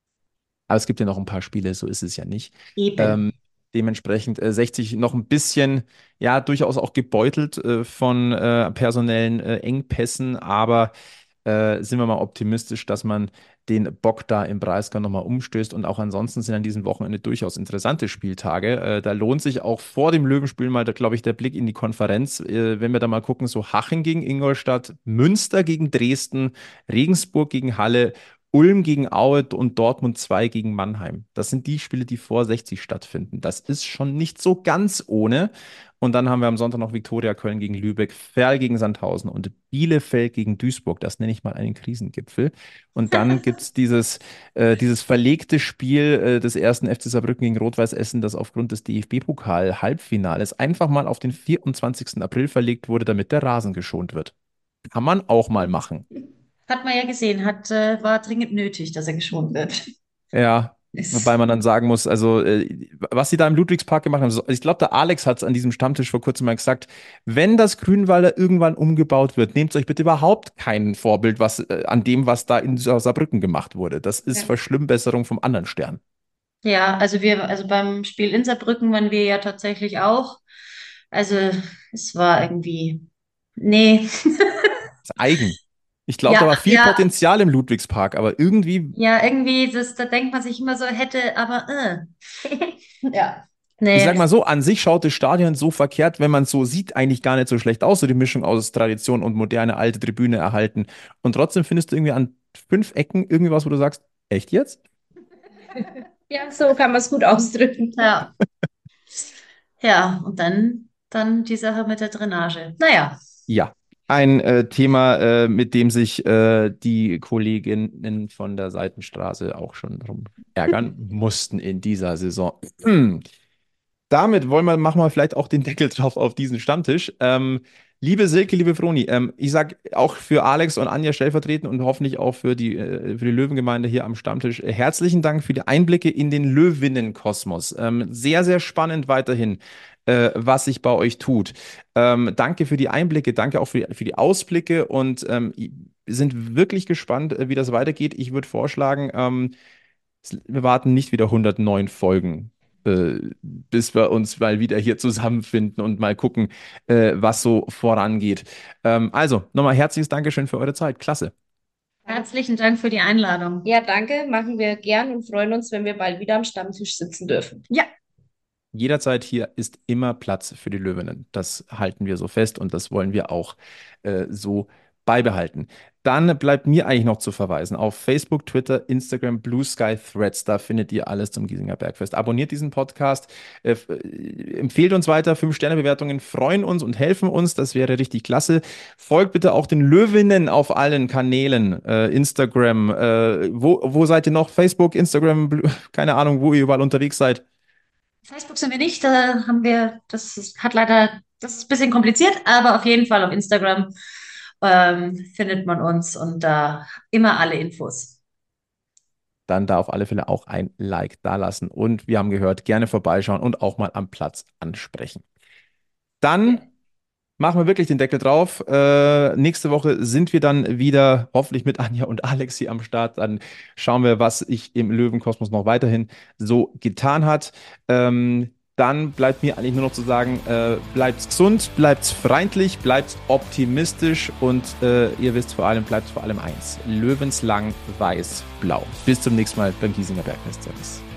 Aber es gibt ja noch ein paar Spiele, so ist es ja nicht. Eben. Ähm, dementsprechend äh, sechzig noch ein bisschen, ja, durchaus auch gebeutelt äh, von äh, personellen äh, Engpässen, aber äh, sind wir mal optimistisch, dass man den Bock da im Breisgau nochmal umstößt und auch ansonsten sind an diesem Wochenende durchaus interessante Spieltage. Äh, da lohnt sich auch vor dem Löwenspiel mal, glaube ich, der Blick in die Konferenz. Äh, wenn wir da mal gucken, so Haching gegen Ingolstadt, Münster gegen Dresden, Regensburg gegen Halle, Ulm gegen Aue und Dortmund zwei gegen Mannheim. Das sind die Spiele, die vor sechzig stattfinden. Das ist schon nicht so ganz ohne. Und dann haben wir am Sonntag noch Viktoria Köln gegen Lübeck, Ferl gegen Sandhausen und Bielefeld gegen Duisburg. Das nenne ich mal einen Krisengipfel. Und dann gibt es dieses, äh, dieses verlegte Spiel äh, des ersten F C Saarbrücken gegen Rot-Weiß Essen, das aufgrund des D F B-Pokal-Halbfinales einfach mal auf den vierundzwanzigsten April verlegt wurde, damit der Rasen geschont wird. Kann man auch mal machen. Hat man ja gesehen, hat, äh, war dringend nötig, dass er geschont wird. Ja, Ist- wobei man dann sagen muss, also äh, was sie da im Ludwigspark gemacht haben, so, ich glaube, der Alex hat es an diesem Stammtisch vor kurzem mal gesagt, wenn das Grünwalder irgendwann umgebaut wird, nehmt euch bitte überhaupt kein Vorbild was, äh, an dem, was da in Sa- Saarbrücken gemacht wurde. Das ist Ja. Verschlimmbesserung vom anderen Stern. Ja, also wir, also beim Spiel in Saarbrücken waren wir ja tatsächlich auch. Also es war irgendwie, nee. Das ist eigen. Ich glaube, Ja, da war viel ja. Potenzial im Ludwigspark, aber irgendwie, Ja, irgendwie, das, da denkt man sich immer so, hätte, aber äh. Ja. ich Nee. sag mal so, an sich schaut das Stadion so verkehrt, wenn man es so sieht, eigentlich gar nicht so schlecht aus, so die Mischung aus Tradition und moderne alte Tribüne erhalten. Und trotzdem findest du irgendwie an fünf Ecken irgendwie was, wo du sagst, echt jetzt? Ja, so kann man es gut ausdrücken. Ja. Ja, und dann, dann die Sache mit der Drainage. Naja. Ja, ein äh, Thema, äh, mit dem sich äh, die Kolleginnen von der Seitenstraße auch schon drum ärgern mussten in dieser Saison. Damit wollen wir, machen wir vielleicht auch den Deckel drauf auf diesen Stammtisch. Ähm, liebe Silke, liebe Froni, ähm, ich sage auch für Alex und Anja stellvertretend und hoffentlich auch für die, äh, für die Löwengemeinde hier am Stammtisch äh, herzlichen Dank für die Einblicke in den Löwinnenkosmos. Ähm, sehr, sehr spannend weiterhin, äh, was sich bei euch tut. Ähm, danke für die Einblicke, danke auch für die, für die Ausblicke und ähm, wir sind wirklich gespannt, äh, wie das weitergeht. Ich würde vorschlagen, ähm, wir warten nicht wieder hundertneun Folgen, äh, bis wir uns mal wieder hier zusammenfinden und mal gucken, äh, was so vorangeht. Ähm, also, nochmal herzliches Dankeschön für eure Zeit. Klasse. Herzlichen Dank für die Einladung. Ja, danke, machen wir gern und freuen uns, wenn wir bald wieder am Stammtisch sitzen dürfen. Ja. Jederzeit hier ist immer Platz für die Löwinnen. Das halten wir so fest und das wollen wir auch äh, so beibehalten. Dann bleibt mir eigentlich noch zu verweisen auf Facebook, Twitter, Instagram, Blue Sky, Threads. Da findet ihr alles zum Giesinger Bergfest. Abonniert diesen Podcast, äh, äh, empfehlt uns weiter. Fünf-Sterne-Bewertungen freuen uns und helfen uns. Das wäre richtig klasse. Folgt bitte auch den Löwinnen auf allen Kanälen. Äh, Instagram, äh, wo, wo seid ihr noch? Facebook, Instagram, Blue, keine Ahnung, wo ihr überall unterwegs seid. Facebook sind wir nicht, da haben wir, das ist, hat leider, das ist ein bisschen kompliziert, aber auf jeden Fall auf Instagram ähm, findet man uns und da immer alle Infos. Dann da auf alle Fälle auch ein Like dalassen. Und wir haben gehört, gerne vorbeischauen und auch mal am Platz ansprechen. Dann machen wir wirklich den Deckel drauf. Äh, nächste Woche sind wir dann wieder, hoffentlich mit Anja und Alex hier am Start. Dann schauen wir, was sich im Löwenkosmos noch weiterhin so getan hat. Ähm, dann bleibt mir eigentlich nur noch zu sagen, äh, bleibt gesund, bleibt freundlich, bleibt optimistisch und äh, ihr wisst vor allem, bleibt vor allem eins. Löwenslang weiß-blau. Bis zum nächsten Mal beim Giesinger Bergfest. Servus.